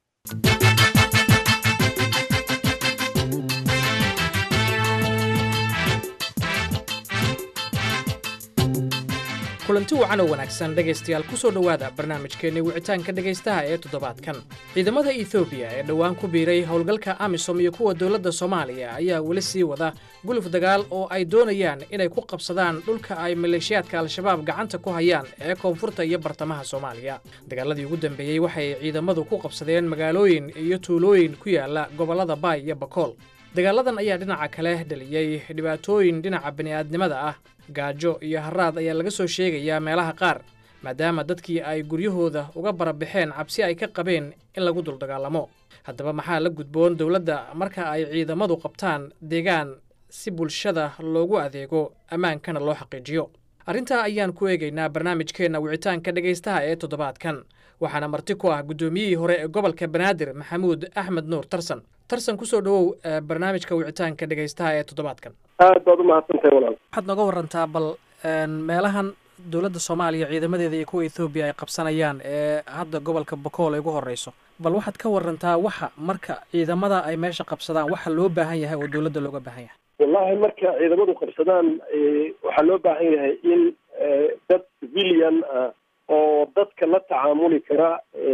[SPEAKER 10] kulanti wacan oo wanaagsan dhegaystayaal ku soo dhowaada barnaamijkeenni wicitaanka dhegaystaha ee toddobaadkan ciidamada Ethiopia ee dhowaan ku biiray howlgalka AMISOM iyo kuwa dowladda Soomaaliya ayaa weli sii wada guluf dagaal oo ay doonayaan inay ku qabsadaan dhulka ay maleeshiyaadka Al-Shabaab gacanta ku hayaan ee koonfurta iyo bartamaha Soomaaliya dagaaladii ugu dambeeyay waxay ciidamadu ku qabsadeen magaalooyin iyo tuulooyin ku yaala gobolada Bay iyo Bakool dagaaladan ayaa dhinaca kale dhaliyay dhibaatooyin dhinaca bani'aadnimada ah gaajo iyo haraad ayaa laga soo sheegayaa meelaha qaar maadaama dadkii ay guryahooda uga barabaxeen cabsi ay ka qabeen in lagu dul dagaalamo haddaba maxaa la gudboon dowladda marka ay ciidamadu qabtaan deegaan si bulshada loogu adeego ammaankana loo xaqiijiyo arrintaa ayaan ku eegaynaa barnaamijkeenna wicitaanka dhegaystaha ee toddobaadkan waxaana marti ku ah guddoomiyihii hore ee gobolka Banaadir Maxamuud Axmed Nuur Tarsan tarsan ku soo dhawow barnaamijka wicitaanka dhegaystaha ee toddobaadkan
[SPEAKER 4] aad baad u mahadsantahay walaal
[SPEAKER 10] waxaad nooga warantaa bal meelahan dowladda Soomaaliya ciidamadeeda iyo kuwa Ethiopia ay qabsanayaan ee hadda gobolka Bakool ay ugu horeyso bal waxaad ka warantaa waxa marka ciidamada ay meesha qabsadaan waxa loo baahan yahay oo dowladda looga baahan yahay
[SPEAKER 4] wallahi marka ciidamadu qabsadaan waxaa loo baahan yahay in dad civilian oo dadka la tacaamuli kara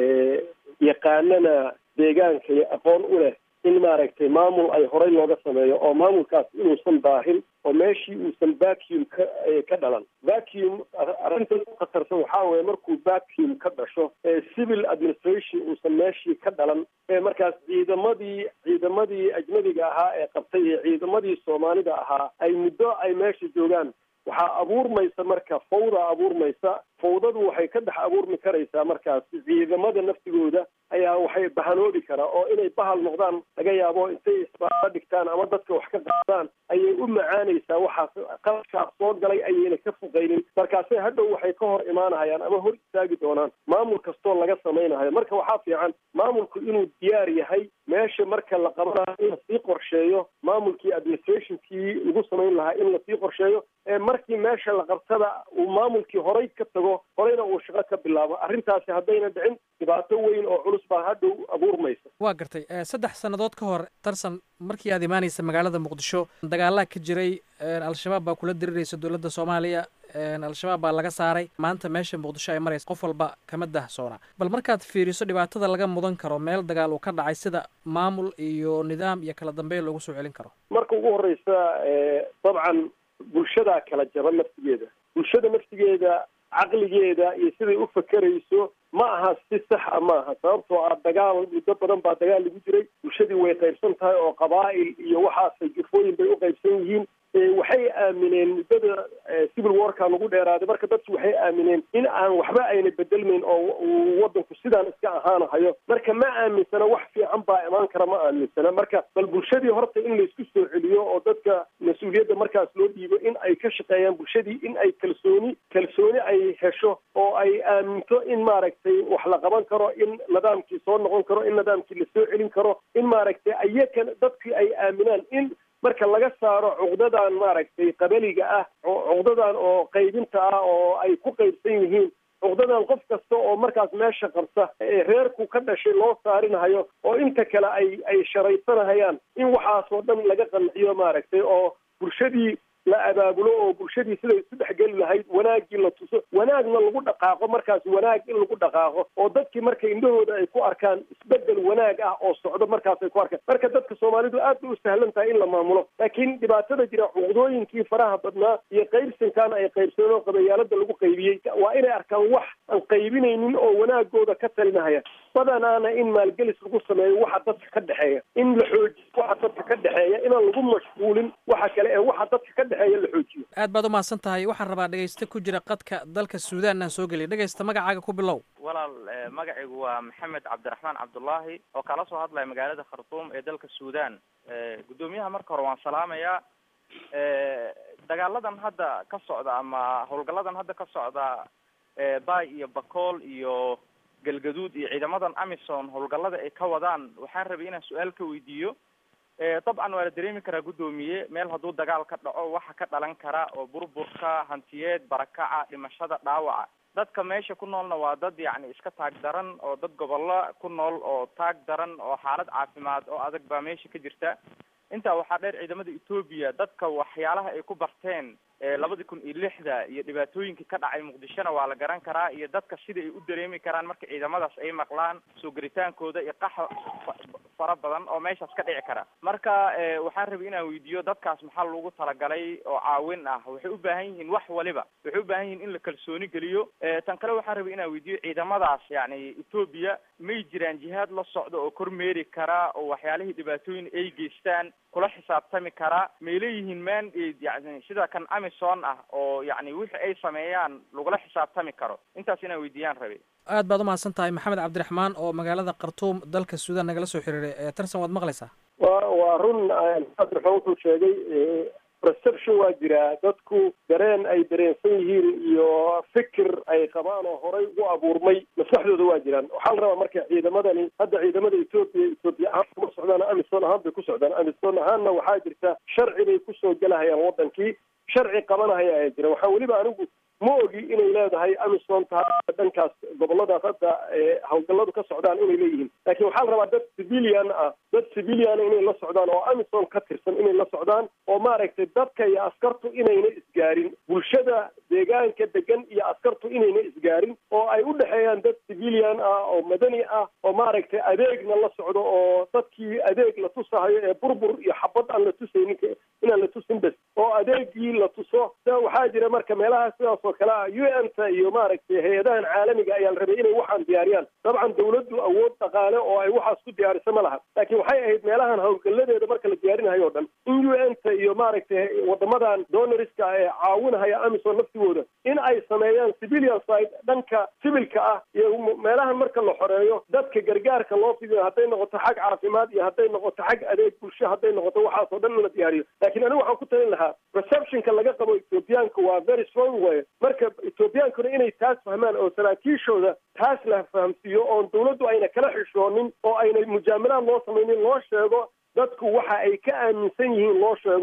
[SPEAKER 4] yaqaanana deegaanka iyo aqoon u leh in maaragtay maamul ay horey looga sameeyo oo maamulkaas inuusan daahin oo meeshii uusan vacuum ka ka dhalan vacuum arrinta ku khatarsan waxaa weeye markuu vacuum ka dhasho civil administration uusan meeshii ka dhalan markaas ciidamadii ciidamadii ajnabiga ahaa ee qabtay iyo ciidamadii soomaalida ahaa ay muddo ay meesha joogaan waxaa abuurmaysa marka fawda abuurmaysa fawdadu waxay ka dhex abuurmi karaysaa markaas ciidamada naftigooda ayaa waxay bahanoobi karaa oo inay bahal noqdaan laga yaabo intay isbaaba dhigtaan ama dadka wax ka qaadaan ayay u macaanaysaa waxaas qalabkaas soo galay ayayna ka foqaynin markaase hadhow waxay ka hor imaanayaan ama hor istaagi doonaan maamul kastoo laga samaynayo marka waxaa fiican maamulku inuu diyaar yahay meesha marka la qabanayo in lasii qorsheeyo maamulkii administrationkii lagu samayn lahaa in lasii qorsheeyo mar markii meesha la qabtada uu maamulkii horay ka tago horeyna uu shaqo ka bilaabo arrintaasi haddayna dhicin dhibaato weyn oo culus baa hadhow abuurmaysa.
[SPEAKER 10] waa gartay saddex sannadood ka hor tarsan markii aad imaanaysa magaalada muqdisho dagaalaa ka jiray al-shabaab baa kula diriraysa dowladda soomaaliya al-shabaab baa laga saaray maanta meesha muqdisho ay maraysa qof walba kama dahsoona bal markaad fiiriso dhibaatada laga mudan karo meel dagaal uu ka dhacay sida maamul iyo nidaam iyo kala dambeyn loogu soo celin karo.
[SPEAKER 4] marka ugu horeysa dabcan bulshadaa kala jaban naftigeeda bulshada naftigeeda caqligeeda iyo siday u fakerayso ma aha si sax a ma aha sababtoo ah dagaal muddo badan baa dagaal lagu jiray bulshadii way qaybsan tahay oo qabaa'il iyo waxaasay jufooyin bay u qaybsan yihiin waxay aamineen muddada civil warka lagu dheeraaday marka dadku waxay aamineen in aan waxba ayna bedelmayn oo wadanku sidaan iska ahaanahayo marka ma aaminsana wax fiican baa imaan kara ma aaminsana marka bal bulshadii horta in laysku soo celiyo oo dadka mas-uuliyadda markaas loo dhiibo in ay ka shaqeeyaan bulshadii in ay kalsooni kalsooni ay hesho oo ay aaminto in maaragtay wax la qaban karo in nidaamkii soo noqon karo in nidaamkii lasoo celin karo in maaragtay ayakan dadkii ay aaminaan in marka laga saaro cuqdadan maaragtay qabaliga ah cuqdadan oo qaybinta ah oo ay ku qaybsan yihiin cuqdadan qof kasta oo markaas meesha qabta ee reerku ka dhashay loo saarinahayo oo inta kale ay ay sharaysanahayaan in waxaasoo dhan laga qanciyo maaragtay oo bulshadii la abaabulo oo bulshadii siday isu dhexgeli lahayd wanaaggii la tuso wanaagna lagu dhaqaaqo markaas wanaag in lagu dhaqaaqo oo dadkii marka indhahooda ay ku arkaan isbedel wanaag ah oo socdo markaas ay ku arkaan marka dadka soomaalidu aad bay u sahlan tahay in la maamulo laakiin dhibaatada jira cuqdooyinkii faraha badnaa iyo qaybsankaan ay qaybsadeen oo qabayaalada lagu qaybiyey waa inay arkaan wax aan qaybinaynin oo wanaagooda ka talinahaya badanaana in maalgelis lagu sameeyo waxa dadka ka dhexeeya in la xoojiyo waxa dadka ka dhexeeya inaan lagu mashquulin waxa kale ee waxa dadka ka dhexeeya la xoojiyo.
[SPEAKER 10] aad baad u mahadsan tahay waxaan rabaa dhegayste ku jira qadka dalka suudaan aan soo geliya dhegaysta magacaaga ku bilow.
[SPEAKER 11] walaal magacaygu waa maxamed cabdiraxmaan cabdullaahi oo kala soo hadlaya magaalada khartuum ee dalka suudaan. guddoomiyaha marka hore waan salaamayaa dagaaladan hadda ka socda ama howlgalladan hadda ka socda bay iyo bakool iyo galgaduud iyo ciidamadan amisom howlgallada ay ka wadaan waxaan rabay inaan su-aal ka weydiiyo dabcan waa la dareemi karaa guddoomiye meel hadduu dagaal ka dhaco waxa ka dhalan kara oo burburka hantiyeed barakaca dhimashada dhaawaca dadka meesha ku noolna waa dad yacni iska taag daran oo dad gobollo ku nool oo taag daran oo xaalad caafimaad oo adag baa meesha ka jirta intaa waxaa dheer ciidamada etoobiya dadka waxyaalaha ay ku barteen labadii kun iyo lixda iyo dhibaatooyinkii ka dhacay muqdishona waa la garan karaa iyo dadka sida ay u dareemi karaan marka ciidamadaas ay maqlaan soo garitaankooda iyo qax fara badan oo meeshaas ka dhici kara marka waxaan rabay inaan weydiiyo dadkaas maxaa loogu talagalay oo caawin ah waxay u baahan yihiin wax waliba waxay u baahan yihiin in la kalsooni geliyo tan kale waxaan rabay inaan weydiiyo ciidamadaas yacni etoobiya may jiraan jihaad la socdo oo kormeeri kara oo waxyaalihii dhibaatooyin ay geystaan kula xisaabtami karaa may leeyihiin man yani sida kan amison ah oo yacni wixii ay sameeyaan lagula xisaabtami karo intaas inaan weydiiyaan rabay.
[SPEAKER 10] aad baad u mahadsan tahay maxamed cabdiraxmaan oo magaalada khartuum dalka suudaan nagala soo xiriiray tarsan waad maqlaysaa.
[SPEAKER 4] wa waa run cabdiraxmaan wuxuu sheegay perception waa jiraa dadku dareen ay dareensan yihiin iyo fikir ay qabaan oo horay ugu abuurmay maskaxdooda waa jiraan waxaa la rabaa marka ciidamadani hadda ciidamada etoobiya etoobiya ahaan kuma socdaan amison ahaan bay ku socdaan amison ahaanna waxaa jirta sharci bay kusoo gelahayaan wadankii sharci qabanahaya ayaa jira waxaa weliba anigu ma ogi inay leedahay amison tahay dhankaas goboladaas hadda hawlgalladu ka socdaan inay leeyihiin laakiin waxaa la rabaa dad civilian ah dad civiliana inay la socdaan oo amison ka tirsan inay la socdaan oo maaragtay dadka iyo askartu inayna isgaarin bulshada deegaanka degan iyo askartu inayna isgaarin oo ay u dhexeeyaan dad civilian ah oo madani ah oo maaragtay adeegna la socdo oo dadkii adeeg la tusahayo ee burbur iyo xabad aan la tusaynin inaan la tusin bes oo adeegii la tuso waxaa jira marka meelaha sidaas oo kale ah u n ta iyo maaragtay hay-adahan caalamiga ayaa la rabay inay waxaan diyaariyaan dabcan dawladdu awood dhaqaale oo ay waxaas ku diyaariso ma laha laakiin waxay ahayd meelahan hawlgalladeeda marka la diyaarinayo o dhan in u n ta iyo maaragtay wadamadan donoriska ee caawinahaya amison naftigooda in ay sameeyaan civilian side dhanka civilka ah iyo meelahan marka la xoreeyo dadka gargaarka loo fidiyo hadday noqoto xag caafimaad iyo hadday noqoto xag adeeg bulsho hadday noqoto waxaas oo dhan in la diyaariyo laakiin anigu waxaan ku talin lahaa receptionka laga qabo ethoobiyaanka waa very strong way marka ethoobiyankuna inay taas fahmaan oo saraakiishooda taas la fahamsiiyo oon dawladdu ayna kala xishoonin oo ayna mujaamalaad loo samaynin loo sheego dadku waxa ay ka aaminsan yihiin loo sheego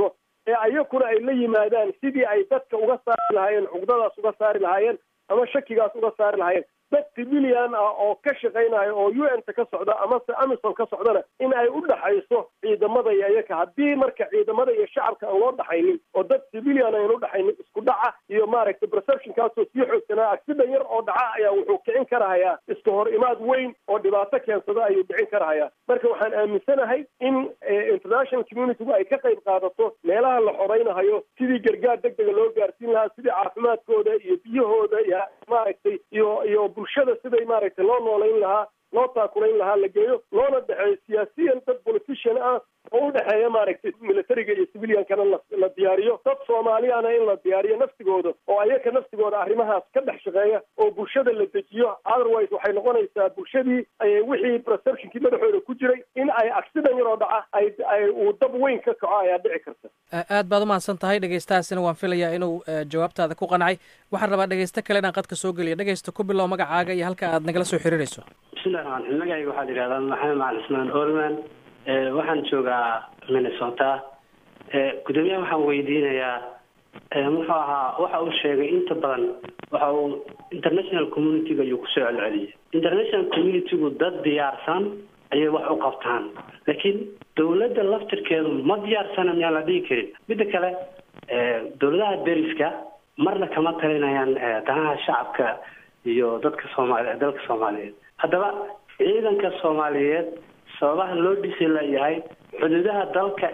[SPEAKER 4] ee ayakuna ay la yimaadaan sidii ay dadka uga saari lahaayeen cugdadaas uga saari lahaayeen ama shakigaas uga saari lahaayeen dad civilian ah oo ka shaqaynayo oo u n ta ka socda amase amisom ka socdana in ay u dhaxayso ciidamada iyo ayaka haddii marka ciidamada iyo shacabka aan loo dhaxaynin oo dad civilian ayn u dhaxaynin isku dhaca iyo maaragtay perceptionkaasoo sii xoogsanaa accident yar oo dhaca ayaa wuxuu kicin karahayaa iska hor imaad weyn oo dhibaato keensada ayuu dhicin karahayaa marka waxaan aaminsanahay in international communitygu ay ka qayb qaadato meelaha la xoraynahayo sidii gargaar degdega loo gaarsiin lahaa sidii caafimaadkooda iyo biyahooda iyo maaragtay iyo iyo bulshada siday maaragtay loo noolayn lahaa loo taakulayn lahaa la geeyo loona dhexeeyo siyaasiyan dad politician ah oo u dhexeeya maaragtay militariga iyo civiliankana la la diyaariyo dad soomaaliyana in la diyaariyo naftigooda oo ayaka naftigooda arrimahaas ka dhex shaqeeya oo bulshada la dejiyo otherwise waxay noqonaysaa bulshadii wixii perceptionkii madaxooda ku jiray in ay accident yaroo dhaca ay ay uu dab weyn ka kaco ayaa dhici karta
[SPEAKER 10] aad baad umahadsan tahay dhegeystahaasina waan filayaa inuu jawaabtaada ku qancay waxaan rabaa dhegeysto kale inaan qadka soo geliyo dhegeysta ku bilow magacaaga iyo halka aad nagala soo xiriirayso
[SPEAKER 12] bismillahi raxmaan raxiim magacayga waxaa la yidhahdaa maxamed macalin ismaan olman waxaan joogaa minnesota gudoomiyaha waxaan weydiinayaa muxuu ahaa waxa uu sheegay inta badan waxa uu international communityga ayuu kusoo celceliyay international communitygu dad diyaarsan ayay wax u qabtaan laakiin dawladda laftirkeedu ma diyaarsana miyaan la dhihi karin midda kale dawladaha deriska marna kama talinayaan danaha shacabka iyo dadka soomaali dalka soomaaliyeed haddaba ciidanka soomaaliyeed sababaha loo dhisi layahay xuduudaha dalka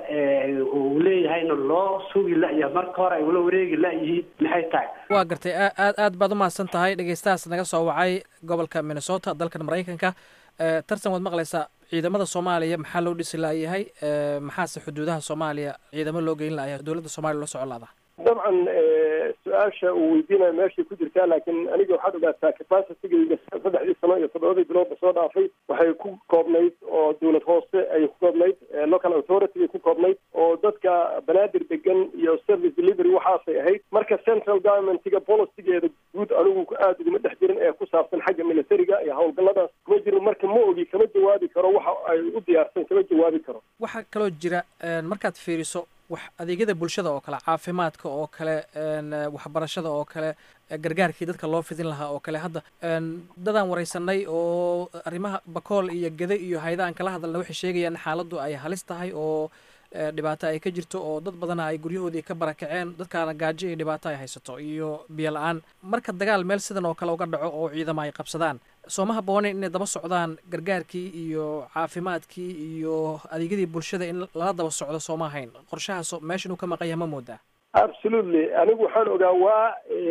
[SPEAKER 12] uu leeyahayna loo sugi layahay marka hore ay ula wareegi layihiin maxay tahay
[SPEAKER 10] waa gartay aad aad baad umahadsan tahay dhegeystahaas naga soo wacay gobolka minnesota dalkan maraykanka tartan waad maqlaysaa ciidamada soomaaliya maxaa loo dhisi layahay maxaase xuduudaha soomaaliya ciidamo loo geyn layahay dowladda soomaliya loo socon laada
[SPEAKER 4] dabcan su-aasha uu weydiinayo meeshay ku jirtaa laakiin aniga waxaad ogaataa capacitygayga saddexdii sano iyo toddobadii biloodba soo dhaafay waxay ku koobnayd oo dawlad hoose ayay ku koobnayd local authority ay ku koobnayd oo dadka banaadir degan iyo service delivery waxaasay ahayd marka central governmentiga policygeeda guud anigu aada uguma dhex jirin ee ku saabsan xagga militariga iyo howlgalladaas kuma jirin marka ma ogi kama jawaabi karo waxa ay u diyaarsan kama jawaabi karo
[SPEAKER 10] waxaa kaloo jira markaad fiiriso wax adeegyada bulshada oo kale caafimaadka oo kale waxbarashada oo kale gargaarkii dadka loo fidin lahaa oo kale hadda dadaan wareysanay oo arrimaha bakool iyo gede iyo hayda aan kala hadalna waxay sheegayaan xaaladdu ay halis tahay oo dhibaato ay ka jirto oo dad badana ay guryahoodii ka barakaceen dadkaana gaajo iyo dhibaato ay haysato iyo biyo la-aan marka dagaal meel sidan oo kale uga dhaco oo ciidamo ay qabsadaan sooma habbooneyn inay daba socdaan gargaarkii iyo caafimaadkii iyo adeegyadii bulshada in lala daba socdo sooma ahayn qorshahaas meesha inuu ka maqan yahay ma moodaa
[SPEAKER 4] absolutely anigu waxaan ogaa waa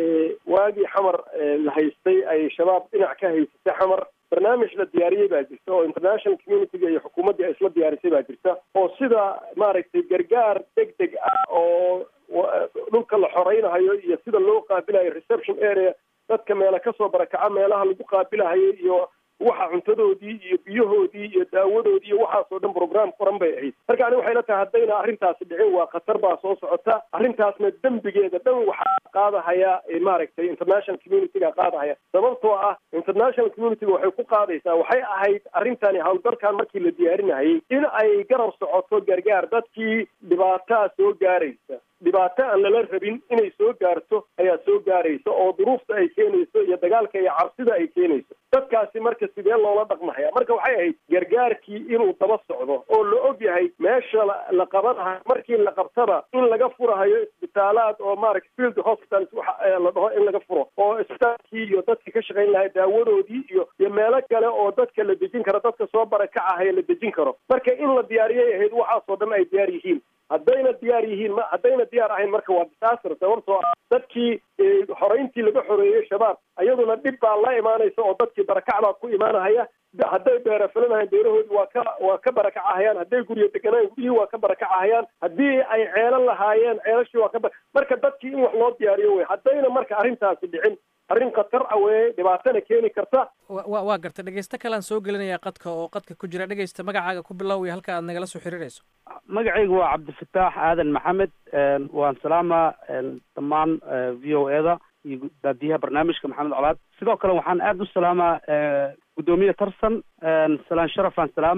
[SPEAKER 4] waagii xamar la haystay ay shabaab dhinac ka haysatay xamar barnaamij la diyaariyey baa jirta oo international communityga iyo xukuumaddii ay isla diyaarisay baa jirta oo sida maaragtay gargaar deg deg ah oo dhulka la xoreynahayo iyo sida loo qaabilayo reception area dadka meela kasoo barakaca meelaha lagu qaabilahayo iyo waxa cuntadoodii iyo biyahoodii iyo daawadoodii iyo waxaasoo dhan program qoran bay ahayd marka ani waxay la tahay haddayna arrintaasi dhicin waa khatar baa soo socota arrintaasna dembigeeda dhan waxaa qaadahaya maaragtay international communityga qaadahaya sababtoo ah international communityga waxay ku qaadaysaa waxay ahayd arrintani howlgalkan markii la diyaarinahayay in ay garab socoto gargaar dadkii dhibaataa soo gaaraysa dhibaato aan lala rabin inay soo gaarto ayaa soo gaaraysa oo duruufta ay keenayso iyo dagaalka iyo cabsida ay keenayso dadkaasi marka sidee loola dhaqmahaya marka waxay ahayd gargaarkii inuu daba socdo oo la og yahay meesha la qabanahayo markii la qabtaba in laga furahayo isbitaalaad oo maaragta field hospitals waxa la dhaho in laga furo oo isbitaalkii iyo dadkii ka shaqayn lahay daawadoodii iyo iyo meelo kale oo dadka la dejin karo dadka soo barakacahaya la dejin karo marka in la diyaariyay ahayd waxaasoo dhan ay diyaar yihiin haddayna diyaar yihiin ma haddayna diyaar ahayn marka waa disaster sababtoo ah dadkii xoreyntii laga xoreeyey shabaab iyaduna dhib baa la imaanaysa oo dadkii barakac baa ku imaanahaya hadday beera filanahayn beerahoodii waa ka waa ka barakacahayaan hadday guryo deganaayen guryihii waa ka barakacahayaan haddii ay ceelo lahaayeen ceelashii waa ka marka dadkii in wax loo diyaariyo wey haddayna marka arrintaasi dhicin arrin khatar ah weye dhibaatana keeni karta
[SPEAKER 10] wa waa garta dhegeysto kalean soo gelinayaa qadka oo qadka ku jira dhegeysta magacaaga ku bilow iyo halka aad nagala soo xiriirayso
[SPEAKER 13] magacaygu waa cabdifataax aadan maxamed waan salaamaa dhammaan v o e da iyo daadiyaha barnaamijka maxamed colaad sidoo kale waxaan aada u salaamaa guddoomiye tarsan salaan sharafaan salaamaa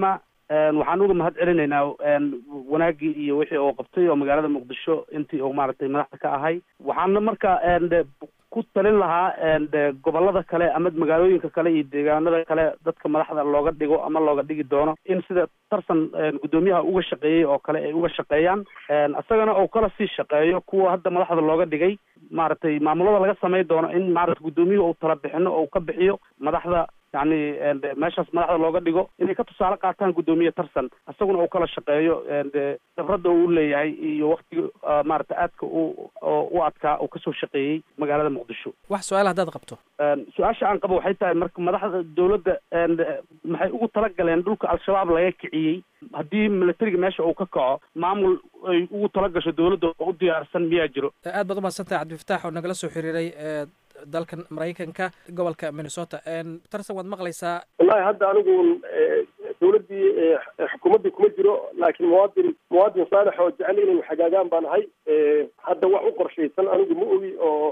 [SPEAKER 13] waxaan uga mahad celinaynaa wanaagii iyo wixii uu qabtay oo magaalada muqdisho intii uu maaragtay madaxda ka ahay waxaana marka ku talin lahaa gobolada kale ama magaalooyinka kale iyo deegaanada kale dadka madaxda looga dhigo ama looga dhigi doono in sida tarsan guddoomiyaha uga shaqeeyey oo kale ay uga shaqeeyaan isagana uu kala sii shaqeeyo kuwa hadda madaxda looga dhigay maaragtay maamulada laga samay doono in maaragta guddoomiyuhu uu tala bixino oo ka bixiyo madaxda yani meeshaas madaxda looga dhigo inay ka tusaale qaataan guddoomiye tarsan isaguna uu kala shaqeeyo khibradda uu leeyahay iyo waktiga maarata aadka u u adkaa uu kasoo shaqeeyey magaalada muqdisho.
[SPEAKER 10] wax su-aal haddaad qabto
[SPEAKER 13] su-aasha aan qabo waxay tahay marka madaxda dawladda maxay ugu talagaleen dhulka al-shabaab laga kiciyey haddii militariga meesha uu ka kaco maamul ay ugu talagasho dawladda oo u diyaarsan miyaa jiro?
[SPEAKER 10] aad baad umahadsantahay cabdifataax oo nagala soo xiriiray dalkan maraykanka gobolka minnesota tarsan waad maqlaysaa.
[SPEAKER 4] wallahi hadda anigu dawladdii xukuumaddii kuma jiro laakiin muwaadin muwaadin saalex oo jecel inay xagaagaan baan ahay hadda wax u qorshaysan anigu ma ogi oo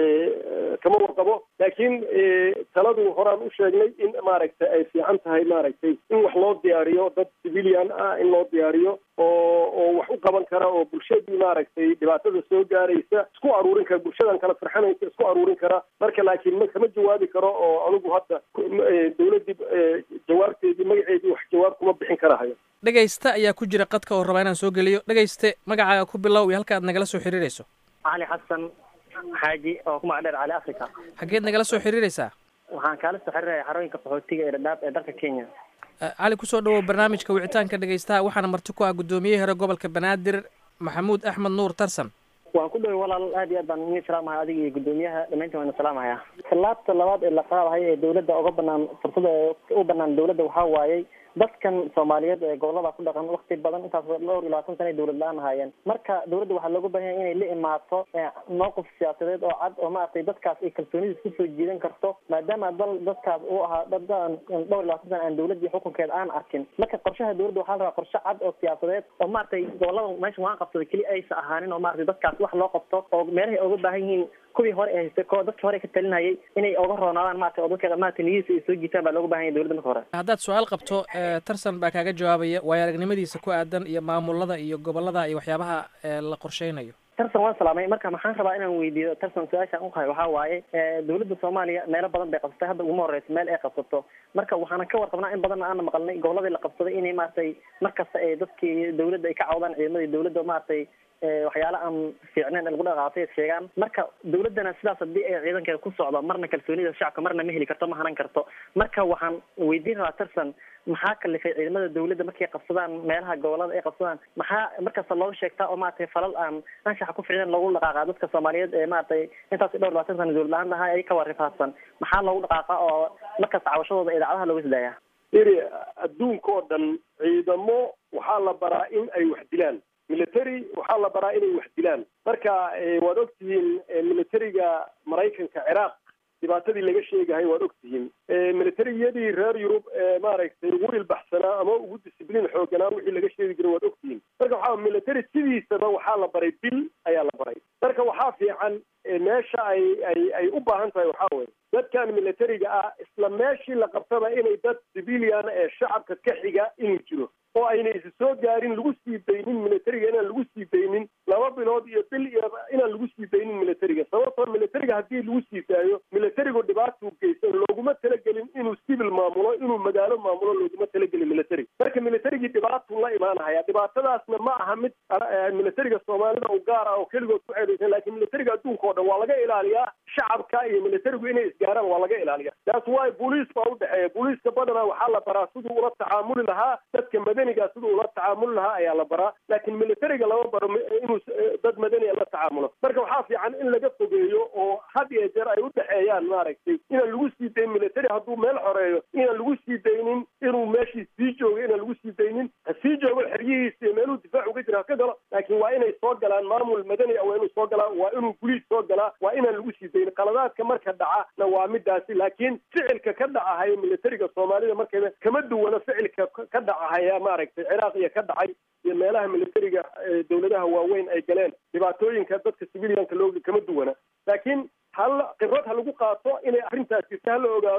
[SPEAKER 4] kama warqabo laakiin taladu horaan u sheegnay in maaragtay ay fiican tahay maaragtay in wax loo diyaariyo dad civilian ah in loo diyaariyo oo oo wax u qaban kara oo bulshadii maaragtay dhibaatada soo gaaraysa isku aruurin kara bulshadan kala farxanaysa isku aruurin kara marka laakiin ma kama jawaabi karo oo anigu hadda dawladdii jawaabteedii magaceedii wax jawaab kuma bixin karahayo.
[SPEAKER 10] dhegaysta ayaa ku jira qadka oo rabaa inaan soo geliyo. dhegayste magacaaga ku bilow iyo halka aad nagala soo xiriirayso.
[SPEAKER 14] cali xasan xaaji oo ku magacdheer cali africa.
[SPEAKER 10] xageed nagala soo xiriiraysaa?
[SPEAKER 14] waxaan kaala soo xiriiraya xarooyinka qaxootiga ee dhadhaab ee dalka kenya.
[SPEAKER 10] cali kusoo dhawow barnaamijka wicitaanka dhegaystaha waxaana marti ku ah guddoomiye hore gobolka banaadir maxamuud axmed nuur tarsan.
[SPEAKER 14] waan ku dhaway walaal aad iyo aad baan idin salaamahay adiga iyo guddoomiyaha dhammayntiin waan salaamahayaa. tallaabta labaad ee la qaadahay ee dawladda uga banaan fursada u banaan dawladda waxaa waayey dadkan soomaaliyeed ee gobolada ku dhaqan wakti badan intaas dhowr iyo labaatan sana ay dawlad la-aan ahaayeen marka dawladda waxaa looga baahan yahay inay la imaato mowqif siyaasadeed oo cad oo maaragtay dadkaas ay kalsoonidiis kusoo jiidan karto maadaama dal dadkaas uu ahaa dad dhowr iyo labaatan sana aan dawladdii xukunkeeda aan arkin marka qorshaha dawladda waxaa la rabaa qorshe cad oo siyaasadeed oo maaragtay gobolada meesha waan qabsaday keli aysa ahaanin oo maaragtay dadkaas wax loo qabto oo meelahay uga baahan yihiin kuwii hore ee haystay ko dadkii hore ka talinayay inay uga roonaadaan maaragtay oo dadka maaragtay niyadiisa ay soo jiitaan baa looga baahan yahay dawladda marka hore.
[SPEAKER 10] haddaad su-aal qabto tarsan baa kaaga jawaabaya waayo aragnimadiisa ku aadan iyo maamulada iyo gobolada iyo waxyaabaha la qorsheynayo.
[SPEAKER 14] tarsan waan salaamay marka maxaan rabaa inaan weydiiyo tarsan su-aashaan u qahay waxaa waaye dawladda soomaaliya meelo badan bay qabsatay hadda uguma horeysa meel ay qabsato marka waxaana ka warqabnaa in badanna aana maqalnay goboladii la qabsaday inay maaragtay markasta ee dadkii dawladda ay ka cawdaan ciidamadii dawladda maaragtay waxyaala aan fiicneen lagu dhaqaaqay sheegaan marka dawladdana sidaas haddii ay ciidankeeda ku socdo marna kalsoonida shacabka marna ma heli karto ma hanan karto marka waxaan weydiin rabaa tarsan maxaa kalifay ciidamada dawladda markay qabsadaan meelaha gobolada ay qabsadaan maxaa markasta looga sheegtaa oo maaragtay falal aan anshaxa ku ficneen loogu dhaqaaqa dadka soomaaliyeed ee maaragtay intaas dhowr labaatan sana dawlad la-aan lahaa ay ka warifaadsan maxaa loogu dhaqaaqa oo markasta cawashadooda idaacadaha looga sidaaya?
[SPEAKER 4] iri adduunka oo dhan ciidamo waxaa la baraa in ay wax dilaan military waxaa la baraa inay wax dilaan marka waad ogtihiin militariga maraykanka ciraaq dhibaatadii laga sheegahay waad ogtihiin militariyadii reer yurub maaragtay ugu ilbaxsanaa ama ugu discibliin xooganaa wixii laga sheegi jiray waad ogtihiin marka waxaa military sidiisaba waxaa la baray bil ayaa la baray marka waxaa fiican meesha ay ay ay u baahan tahay waxaa weye dadkan militariga ah isla meeshii la qabtaba inay dad civilian ee shacabka ka xiga inuu jiro oo ayna isi soo gaarin lagu sii daynin militariga inaan lagu sii daynin laba bilood iyo bil iyo inaan lagu sii daynin militariga sababtoo militariga haddii lagu sii daayo militarigu dhibaatuu geysan looguma talagelin inuu civil maamulo inuu magaalo maamulo looguma talagelin militariga marka militarigii dhibaatuu la imaanahaya dhibaatadaasna ma aha mid militariga soomaalida u gaar ah oo keligood ku ceedaysan laakiin militariga adduunka oo dhan waa laga ilaaliyaa shacabka iyo militarigu inay isgaaraan waa laga ilaaliya taas waay booliis baa udhexeeya booliiska badanaa waxaa la baraa siduu ula tacaamuli lahaa dadka madaniga siduu ula tacaamuli lahaa ayaa la baraa laakiin militariga lama baro inuu dad madaniya la tacaamulo marka waxaa fiican in laga fogeeyo oo had iyo jeer ay udhexeeyaan maaragtay inaan lagu sii dayn militari hadduu meel xoreeyo inaan lagu sii daynin inuu meeshii sii joogo inaan lagu sii daynin ha sii joogo xeryihiisa iyo meeluu difaac uga jira ha ka galo laakiin waa inay soo galaan maamul madani ah waa inuu soo galaa waa inuu guliis soo galaa waa inaan lagu sii daynin qaladaadka marka dhacana waa midaasi laakiin ficilka ka dhacahaya militariga soomaalida markayba kama duwana ficilka ka dhacahaya maaragtay ciraaq iyo ka dhacay iyo meelaha militariga dawladaha waaweyn ay galeen dhibaatooyinka dadka civilianka looga kama duwana laakiin hal khibrad ha lagu qaato inay arrintaas jirta hala ogaado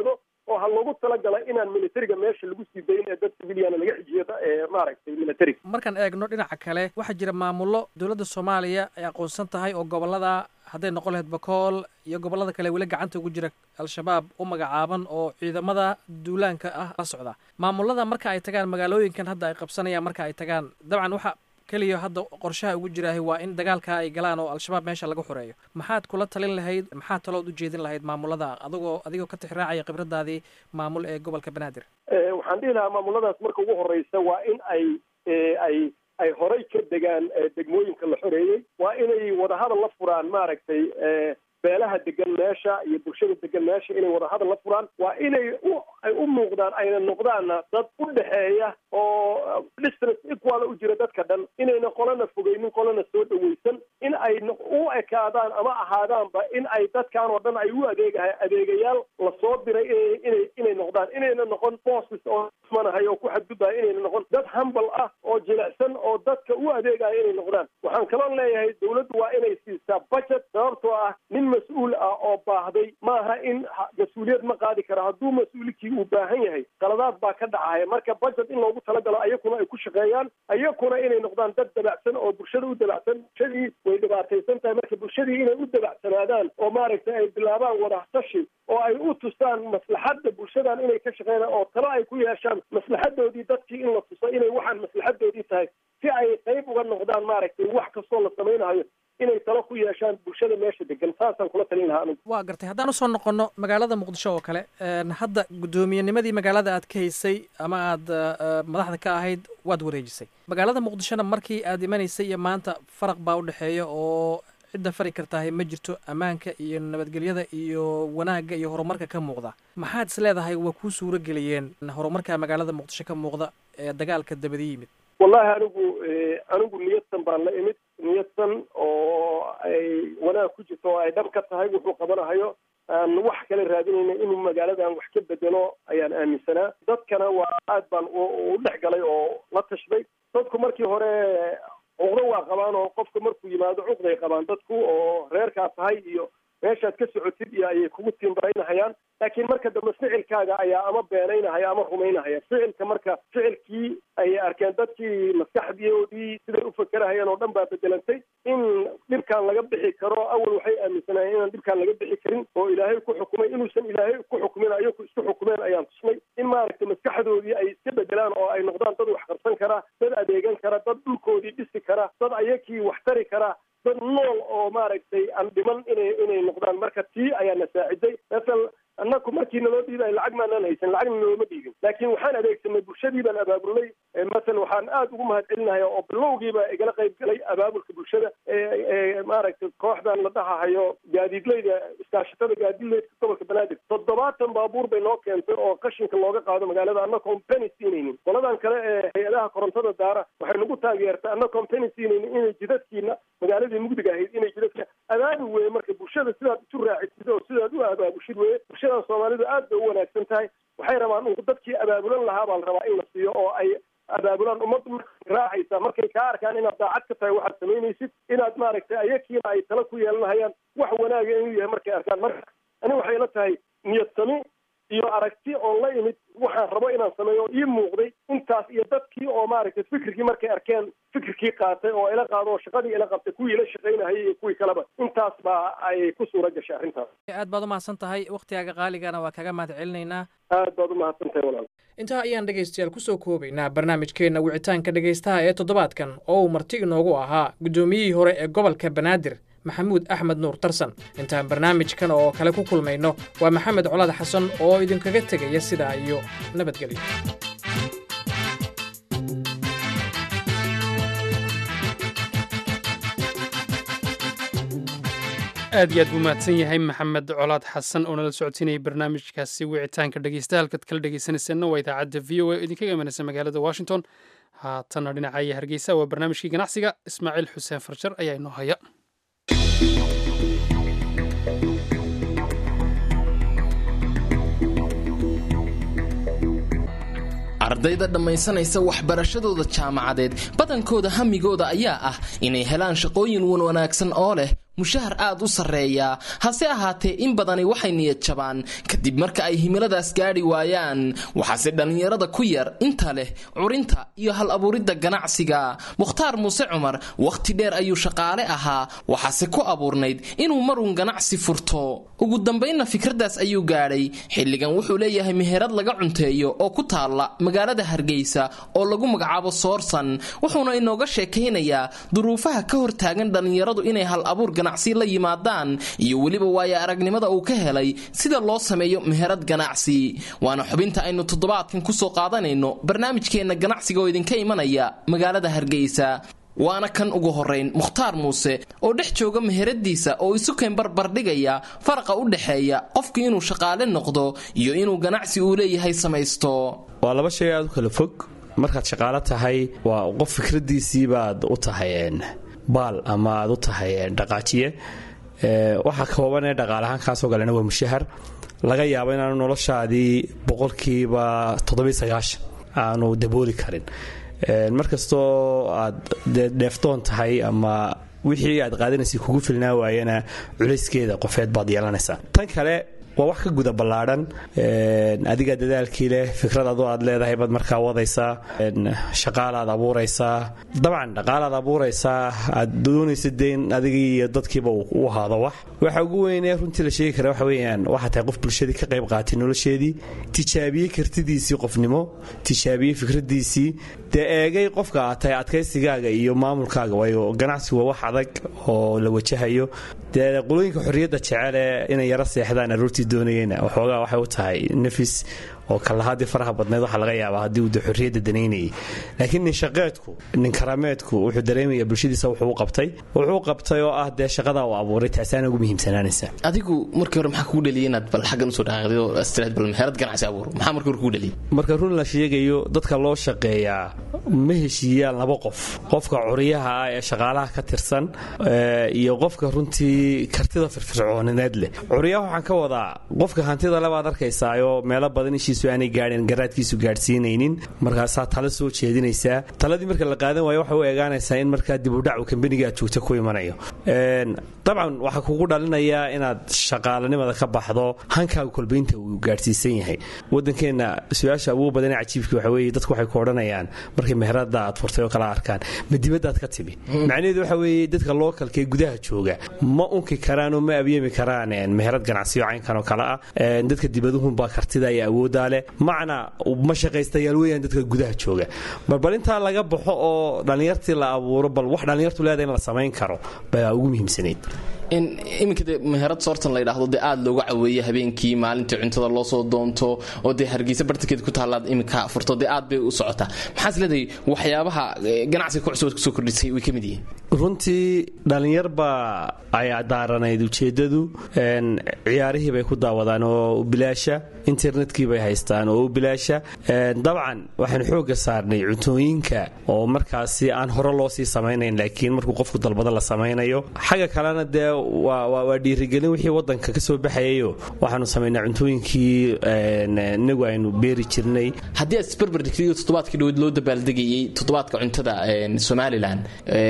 [SPEAKER 4] oo ha loogu talagala inaan militariga meesha lagu sii dayin ee dad civiliana laga xijiyo ee maaragtay militariga.
[SPEAKER 10] markaan eegno dhinaca kale waxaa jira maamullo dowladda soomaaliya ay aqoonsan tahay oo gobollada hadday noqon lahayd bakool iyo gobollada kale weli gacanta ugu jira al-shabaab u magacaaban oo ciidamada duulaanka ah la socda. maamullada marka ay tagaan magaalooyinkan hadda ay qabsanayaan marka ay tagaan dabcan waxa keliya hadda qorshaha ugu jiraahay waa in dagaalka ay galaan oo al-shabaab meesha laga xoreeyo. maxaad kula talin lahayd, maxaad talood u jeedin lahayd maamulada adigoo adigoo ka tixraacaya khibradaadii maamul ee gobolka banaadir?
[SPEAKER 4] waxaan dhihi lahaa maamuladaas marka ugu horeysa waa in ay ay ay horey ka degaan degmooyinka la xoreeyey, waa inay wadahadal la furaan maaragtay beelaha degan meesha iyo bulshada degan meesha inay wadahadal la furaan, waa inay ay u muuqdaan ayna noqdaanna dad u dhexeeya oo distance equal u jira dadka dhan, inayna qolana fogeynin qolana soo dhaweysan, in ay u ekaadaan ama ahaadaanba in ay dadkan oo dhan ay u adeegahay adeegayaal lasoo diray inay inay noqdaan, inayna noqon bosses oo manahay oo ku xadgudbaya, inayna noqon dad humble ah oo jilicsan oo dadka u adeegaya inay noqdaan. waxaan kaloo leeyahay dawladdu waa inay siisaa budget, sababtoo ah nin mas-uul ah oo baahday maaha in mas-uuliyad ma qaadi kara. hadduu mas-uulkii uu baahan yahay qaladaad baa ka dhacaya, marka budget in loogu talagalo ayakuna ay ku shaqeeyaan, ayakuna inay noqdaan dad dabacsan oo bulshada u dabacsan. bulshadii way dhibaataysan tahay, marka bulshadii inay u dabacsanaadaan oo maaragtay ay bilaabaan wadaxtashi oo ay u tustaan maslaxadda bulshadan inay ka shaqeeyaan oo talo ay ku yeeshaan maslaxadoodii dadkii in la tuso inay waxaan maslaxadoodii tahay, si ay qayb uga noqdaan maaragtay wax kastoo la samaynayo inay talo ku yeeshaan bulshada meesha degan. saasaan kula talin lahaa anigu.
[SPEAKER 10] waa gartay. haddaan usoo noqono magaalada muqdisho oo kale, hadda gudoomiyanimadii magaalada aad ka haysay ama aad madaxda ka ahayd waad wareejisay. magaalada muqdishona markii aad imanaysay iyo maanta faraq baa udhexeeya oo cidda fari kartahay ma jirto. ammaanka iyo nabadgelyada iyo wanaagga iyo horumarka ka muuqda, maxaad is leedahay waa kuu suuro geliyeen horumarka magaalada muqdisho ka muuqda ee dagaalka dabada yimid?
[SPEAKER 4] wallahi anigu anigu niyadsan baan la imid, niyadsan oo ay wanaag ku jirto oo ay dhab ka tahay wuxuu qabanahayo. aan wax kale raadinayna inuu magaaladan wax ka bedelo ayaan aaminsanaa. dadkana waa aad baan u dhex galay oo la tashday. dadku markii hore cuqdo waa qabaan oo qofka markuu yimaado cuqday qabaan dadku, oo reerkaa tahay iyo meeshaad ka socotid iyo ayay kugu timbaraynahayaan. laakiin marka dambe ficilkaaga ayaa ama beenaynahaya ama rumaynahaya. ficilka marka ficilkii ayay arkeen dadkii maskaxdoodii siday u fakerahayeen oo dhan baa bedelantay. in dhibkaan laga bixi karo, awal waxay aaminsanayeen inaan dhibkaan laga bixi karin oo ilaahay ku xukumay, inuusan ilaahay ku xukumin ayaku isku xukumeen ayaan tusnay. in maaragtay maskaxdoodii ay iska bedelaan oo ay noqdaan dad wax qarsan kara, dad adeegan kara, dad dhulkoodii dhisi kara, dad ayakii wax tari kara, dad nool oo maaragtay aan dhiman inay inay noqdaan. marka tii ayaa na saaciday. masal annaku markii naloo dhiibay lacag maanaan haysan, lacagna nooma dhiibin, laakiin waxaan adeegsanay bulshadii baan abaabulnay. masal waxaan aada ugu mahad celinaya oo bilowgiiba igala qayb galay abaabulka bulshada ee maaragtay kooxdan la dhahahayo gaadiidleyda iskaashatada gaadiidleyda gobolka banaadir. toddobaatan baabuur bay noo keentay oo qashinka looga qaado magaalada, anna company siinaynin. qoladan kale ee hay-adaha korontada daara waxay nagu taageertay anna company siinaynin inay jidadkiina magaaladii mugdiga ahayd inay jidadka abaabul weye. marka bulshada sidaad isu raacisid oo sidaad u abaabushid weye. bulshadan soomaalidu aad bay u wanaagsan tahay. waxay rabaan un dadkii abaabulan lahaa baa la rabaa in la siiyo oo ay abaabulaan. ummadda markay raacaysa markay kaa arkaan inaad daacad ka tahay waxaad samaynaysid, inaad maaragtay ayakiina ay tala ku yeelanahayaan wax wanaaga inuu yahay markay arkaan. marka ani waxay la tahay niyad sami iyo aragti oo la imid waxaan rabo inaan sameeyo oo ii muuqday intaas, iyo dadkii oo maaragtay fikirkii markay arkeen fikirkii qaatay oo ila qaado oo shaqadii ila qabtay, kuwii ila shaqaynahayay iyo kuwii kaleba. intaas baa ay ku suura gashay arrintaas.
[SPEAKER 10] aad baad u mahadsan tahay. waktigaaga qaaligana waa kaga mahad celinaynaa.
[SPEAKER 4] aad baad u mahadsan tahay walaal.
[SPEAKER 10] intaa ayaan dhegaystayaal kusoo koobaynaa barnaamijkeenna wicitaanka dhegaystaha ee toddobaadkan oo uu marti inoogu ahaa guddoomiyihii hore ee gobolka banaadir maxamuud axmed nuur tarsan. intaan barnaamijkan oo kale ku kulmayno waa maxamed colaad xasan oo idinkaga tegaya sidaa iyo nabadgelyo.
[SPEAKER 2] aad iyo aad buu mahadsan yahay maxamed colaad xasan oo nala socodsiinayay barnaamijkaasi wicitaanka dhegeysta. halkaad kala dhegeysanayseena waa idaacadda v o a idinkaga imanaysa magaalada washington. haatanna dhinacaya hargeysa waa barnaamijkii ganacsiga. ismaaciil xuseen farjar ayaa inoo haya.
[SPEAKER 15] ardayda dhammaysanaysa waxbarashadooda jaamacadeed badankooda hamigooda ayaa ah inay helaan shaqooyin wan wanaagsan oo leh mushahar aad u sarreeya hase ahaatee in badani waxay niyad jabaan kadib marka ay himiladaas gaadhi waayaan waxaase dhallinyarada ku yar inta leh curinta iyo hal abuuridda ganacsiga mukhtaar muuse cumar wakhti dheer ayuu shaqaale ahaa waxaase ku abuurnayd inuu marun ganacsi furto ugu dambaynna fikraddaas ayuu gaadhay xilligan wuxuu leeyahay meherad laga cunteeyo oo ku taalla magaalada hargeysa oo lagu magacaabo soorsan wuxuuna inooga sheekaynayaa duruufaha ka hortaagan dhallinyaradu inay hal abuur ganacsi la yimaadaan iyo weliba waaya aragnimada uu ka helay sida loo sameeyo meherad ganacsi waana xubinta aynu toddobaadkan ku soo qaadanayno barnaamijkeenna ganacsiga oo idinka imanaya magaalada hargeysa waana kan ugu horeyn mukhtaar muuse oo dhex jooga meheradiisa oo isu keen barbardhigaya faraqa u dhaxeeya qofku inuu shaqaale noqdo iyo inuu ganacsi uu leeyahay samaysto
[SPEAKER 16] waa laba shay aad u kala fog markaad shaqaale tahay waa qof fikradiisii baad u tahay baal ama aad u tahay dhaqaajiye waxaa kooban ee dhaqaalahaan kaasoo galena waa mushahar laga yaabo inaanu noloshaadii boqolkiiba toddobiyo sagaashan aanu dabooli karin markastoo aad dheeftoon tahay ama wixii aad qaadanaysay kugu filnaa waayana culayskeeda qofeed baad yeelanaysaa tan kale waa wax ka guda ballaadhan adigaa dadaalkii leh fikrad adoo aad leedahay baad markaa wadaysaa shaqaalaad abuuraysaa dabcan dhaqaalaad abuuraysaa aad doonaysa dee in adigii iyo dadkiiba u ahaado wax waxa ugu weynee runtii la sheegi kara waxa weeyaan waxaa tahay qof bulshadii ka qayb qaatay nolosheedii tijaabiyey kartidiisii qofnimo tijaabiyey fikradiisii dee eegay qofka aad tahay adkaysigaaga iyo maamulkaaga waayo ganacsigu waa wax adag oo la wajahayo dee qolooyinka xorriyadda jecele inay yaro seexdaan aroortii doonayeyna waxoogaa waxay u tahay nafis oo kalahaadii faraha badneed waxaa laga yaabaa haddii uu de xorriyadda danaynayay laakiin nin shaqeedku nin karaameedku wuxuu dareemaya bulshadiisa wuxuu u qabtay wuxuu qabtay oo ah dee shaqadaa uu abuuray taasaana ugu muhiimsanaanaysa
[SPEAKER 15] adigu markii hore maxaa kugu dhaliyay inaad bal xaggan usoo dhaqaaqday oo astraad bal meherad ganacsi abuur maxaa markii hore kugu dhaliyay
[SPEAKER 16] marka run la sheegayo dadka loo shaqeeyaa ma heshiiyaan laba qof qofka curiyaha ah ee shaqaalaha ka tirsan iyo qofka runtii kartida firfircoonineed leh curiyaha waxaan ka wadaa qofka hantida le baad arkaysaayo meelo badan ishiisu aanay gaadheen garaadkiisu gaadhsiinaynin markaasaa talo soo jeedinaysaa taladii marka la qaadan waayo waxay u eegaanaysaa in markaa dib u dhacu kambaniga aad joogta ku imanayo dabcan waxaa kugu dhalinayaa inaad shaqaalanimada ka baxdo hankaaga kolbaynta uu gaadhsiisan yahay wadankeenna su-aasha ugu badan ee cajiibka waxa weeye dadku waxay ku odhanayaan markay meherada aad furtay oo kala arkaan ma dibaddaad ka timi macnaheedu waxa weeye dadka lookalka ee gudaha jooga ma unki karaan oo ma abyemi karaan meherad ganacsiyo caynkan oo kale ah dadka dibaduhunbaa kartida iyo awooddaa leh macna ma shaqaystayaal weeyaan dadka gudaha jooga balbal intaa laga baxo oo dhallinyartii la abuuro bal wax dhallinyartu leedahay in la samayn karo baa ugu muhiimsanayd
[SPEAKER 15] iminka de meherad soortan la yidhaahdo dee aada looga caweeya habeenkii maalintii cuntada loo soo doonto oo dee hargeysa bartankeeda ku taallaad iminka furto dee aad bay u socotaa maxaas leedahay waxyaabaha ganacsiga ku cusubad kusoo kordhisay way ka mid yihiin
[SPEAKER 16] runtii dhallinyar baa ayaa daaranayd ujeeddadu ciyaarihii bay ku daawadaan oo bilaasha internetkii bay haystaan oo bilaasha dabcan waxaan xoogga saarnay cuntooyinka oo markaasi aan hore loo sii samaynayn laakiin markuu qofku dalbada la samaynayo xagga kalena dee waa dhiirigelin wixii wadanka ka soo baxayayo waxaanu samaynaa cuntooyinkii inagu aynu beeri jirnay
[SPEAKER 15] haddii aad isbarbardhigtay toddobaadkii dhaweyd loo dabaaldegayey toddobaadka cuntada somalilan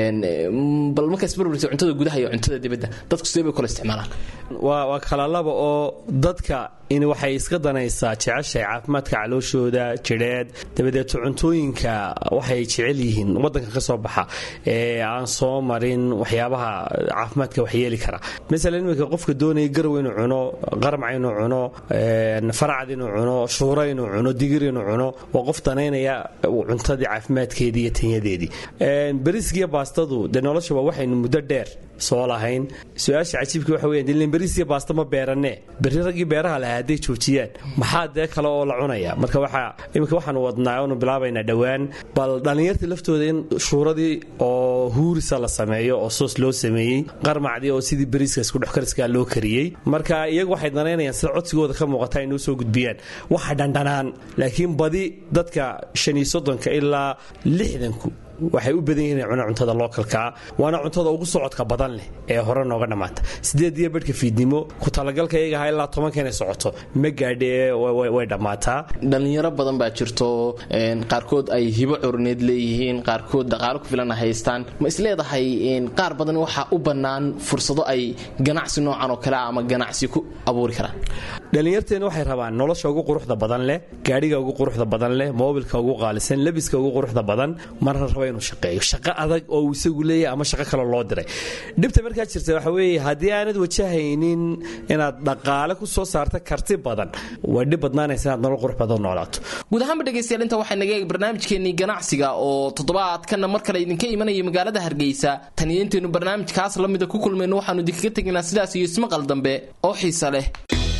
[SPEAKER 15] bal markaa isbarbardhigtay cuntada gudaha iyo cuntada dibadda dadku sidee bay kula isticmaalaan
[SPEAKER 16] waa kala laba oo dadka in waxay iska danaysaa jeceshay caafimaadka calooshooda jidheed dabadeeto cuntooyinka waxay jecel yihiin wadanka ka soo baxa ee aan soo marin waxyaabaha caafimaadka wax yeeli kara masalan iminka qofka doonaya garow inuu cuno qarmac inuu cuno farcad inuu cuno shuura inuu cuno digir inuu cuno waa qof danaynaya cuntadii caafimaadkeedii iyo tanyadeedii bariskiiyo baastadu dee nolosha waa waxaynu muddo dheer soo lahayn su-aasha cajiibka waxa weeyaan dilan bariisiyo baasta ma beeranee berri raggii beeraha lahaa hadday joojiyaan maxaa dee kale oo la cunaya marka waxaa iminka waxaanu wadnaa oonu bilaabaynaa dhowaan bal dhallinyartii laftooda in shuuradii oo huurisa la sameeyo oo soos loo sameeyey qarmacdii oo sidii bariiska isku dhexkariskaa loo kariyey marka iyagu waxay danaynayaan sida codsigooda ka muuqata inuu soo gudbiyaan waxa dhandhanaan laakiin badi dadka shan iyo soddonka ilaa lixdanku waxay u badan yihiin cuna cuntada localka waana cuntada ugu socodka badan leh ee hore nooga dhamaata sideed iyo badhka fiidnimo ku talagalka iyaga ha ilaa toban keenay socoto ma gaadhee way dhamaataa
[SPEAKER 15] dhalinyaro badan baa jirto qaarkood ay hibo curneed leeyihiin qaarkood dhaqaalo ku filan haystaan ma isleedahay qaar badan waxa u bannaan fursado ay ganacsi noocan oo kale ama ganacsi ku abuuri karaan
[SPEAKER 16] dhalinyarteena waxay rabaan nolosha ugu quruxda badan leh gaadhiga ugu quruxda badan leh moobilka ugu qaalisan labiska ugu quruxda badan marna raba inuu shaqeeyo shaqo adag oo uu isagu leeyahay ama shaqo kale loo diray dhibta markaa jirta waxa weeye haddii aanad wajahaynin inaad dhaqaale ku soo saarta karti badan waa dhib badnaanaysa inaad nolol qurux badan noolaato
[SPEAKER 15] guud ahaanba dhegaystayaal inta waxay naga eeg barnaamijkeennii ganacsiga oo toddobaadkanna mar kale idinka imanaya magaalada hargeysa tan iyo intaynu barnaamijkaas la mida ku kulmayno waxaanu idinkaga tegaynaa sidaas iyo ismaqal dambe oo xiisa leh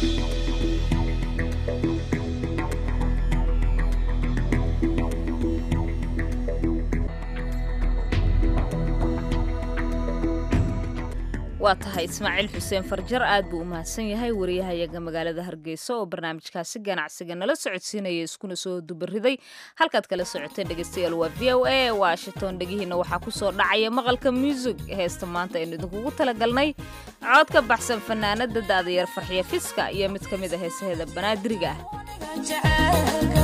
[SPEAKER 1] waa tahay ismaaciil xuseen farjar aad buu u mahadsan yahay wariyahayaga magaalada hargeysa oo barnaamijkaasi ganacsiga nala socodsiinaya iskuna soo dubariday halkaad kala socoteen dhegeystayaal waa v o a washington dhegihiina waxaa ku soo dhacaya maqalka muusig heesta maanta aynu idinkugu talagalnay cod ka baxsan fanaanada daadayar farxiya fiska iyo mid ka mid a heesaheeda banaadiriga ah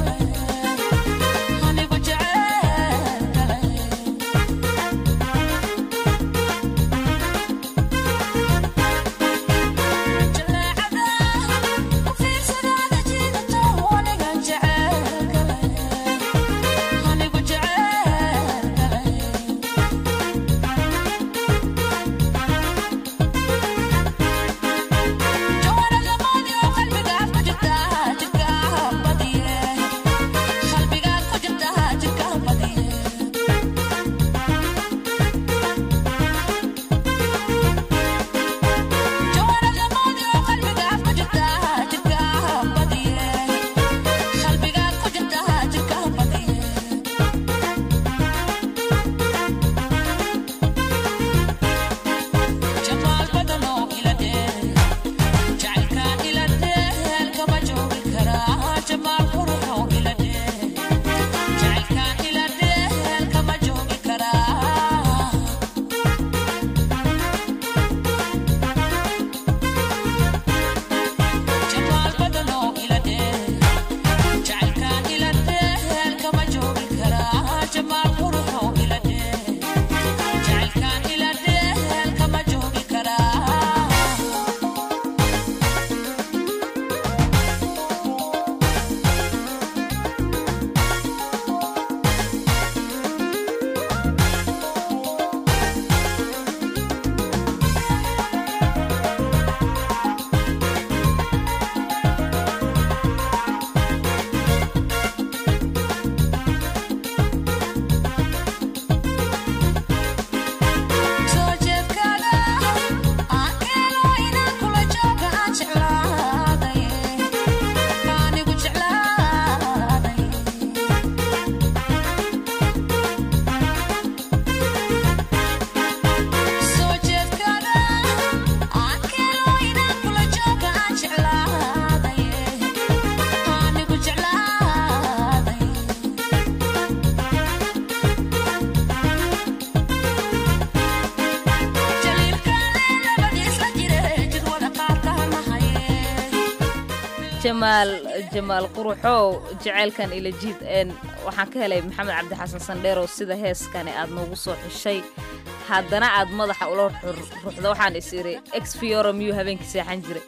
[SPEAKER 1] jamaal jamaal quruxow jaceylkan ila jiid een waxaan ka helay maxamed cabdi xasan sandheero sida heeskani aad noogu soo xishay haddana aad madaxa ula ruuxda waxaan is iri exfiora miyuu habeenkii seexan jiray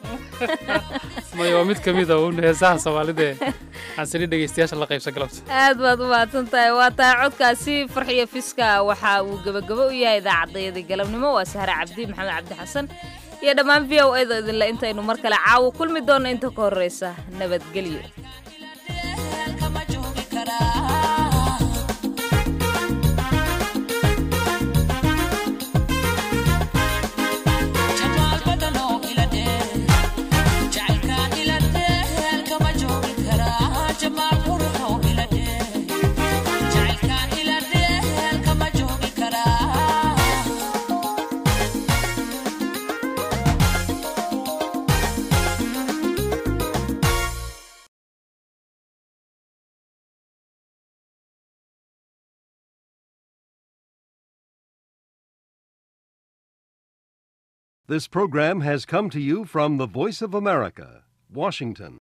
[SPEAKER 2] maya waa mid ka mid a uun heesaha soomaalida aan sini dhegaystayaasha la qaybsa galabta
[SPEAKER 1] aad baad u mahadsan tahay waa tahay codkaasi farxiyo fiska waxa uu gabagabo u yahay idaacadayadii galabnimo waa sahre cabdi maxamed cabdi xasan iyo dhammaan v o a da idinle intaynu mar kale caawo kulmi doonno inta ka horreysa nabadgelyo
[SPEAKER 17] This program has come to you from the Voice of America, Washington.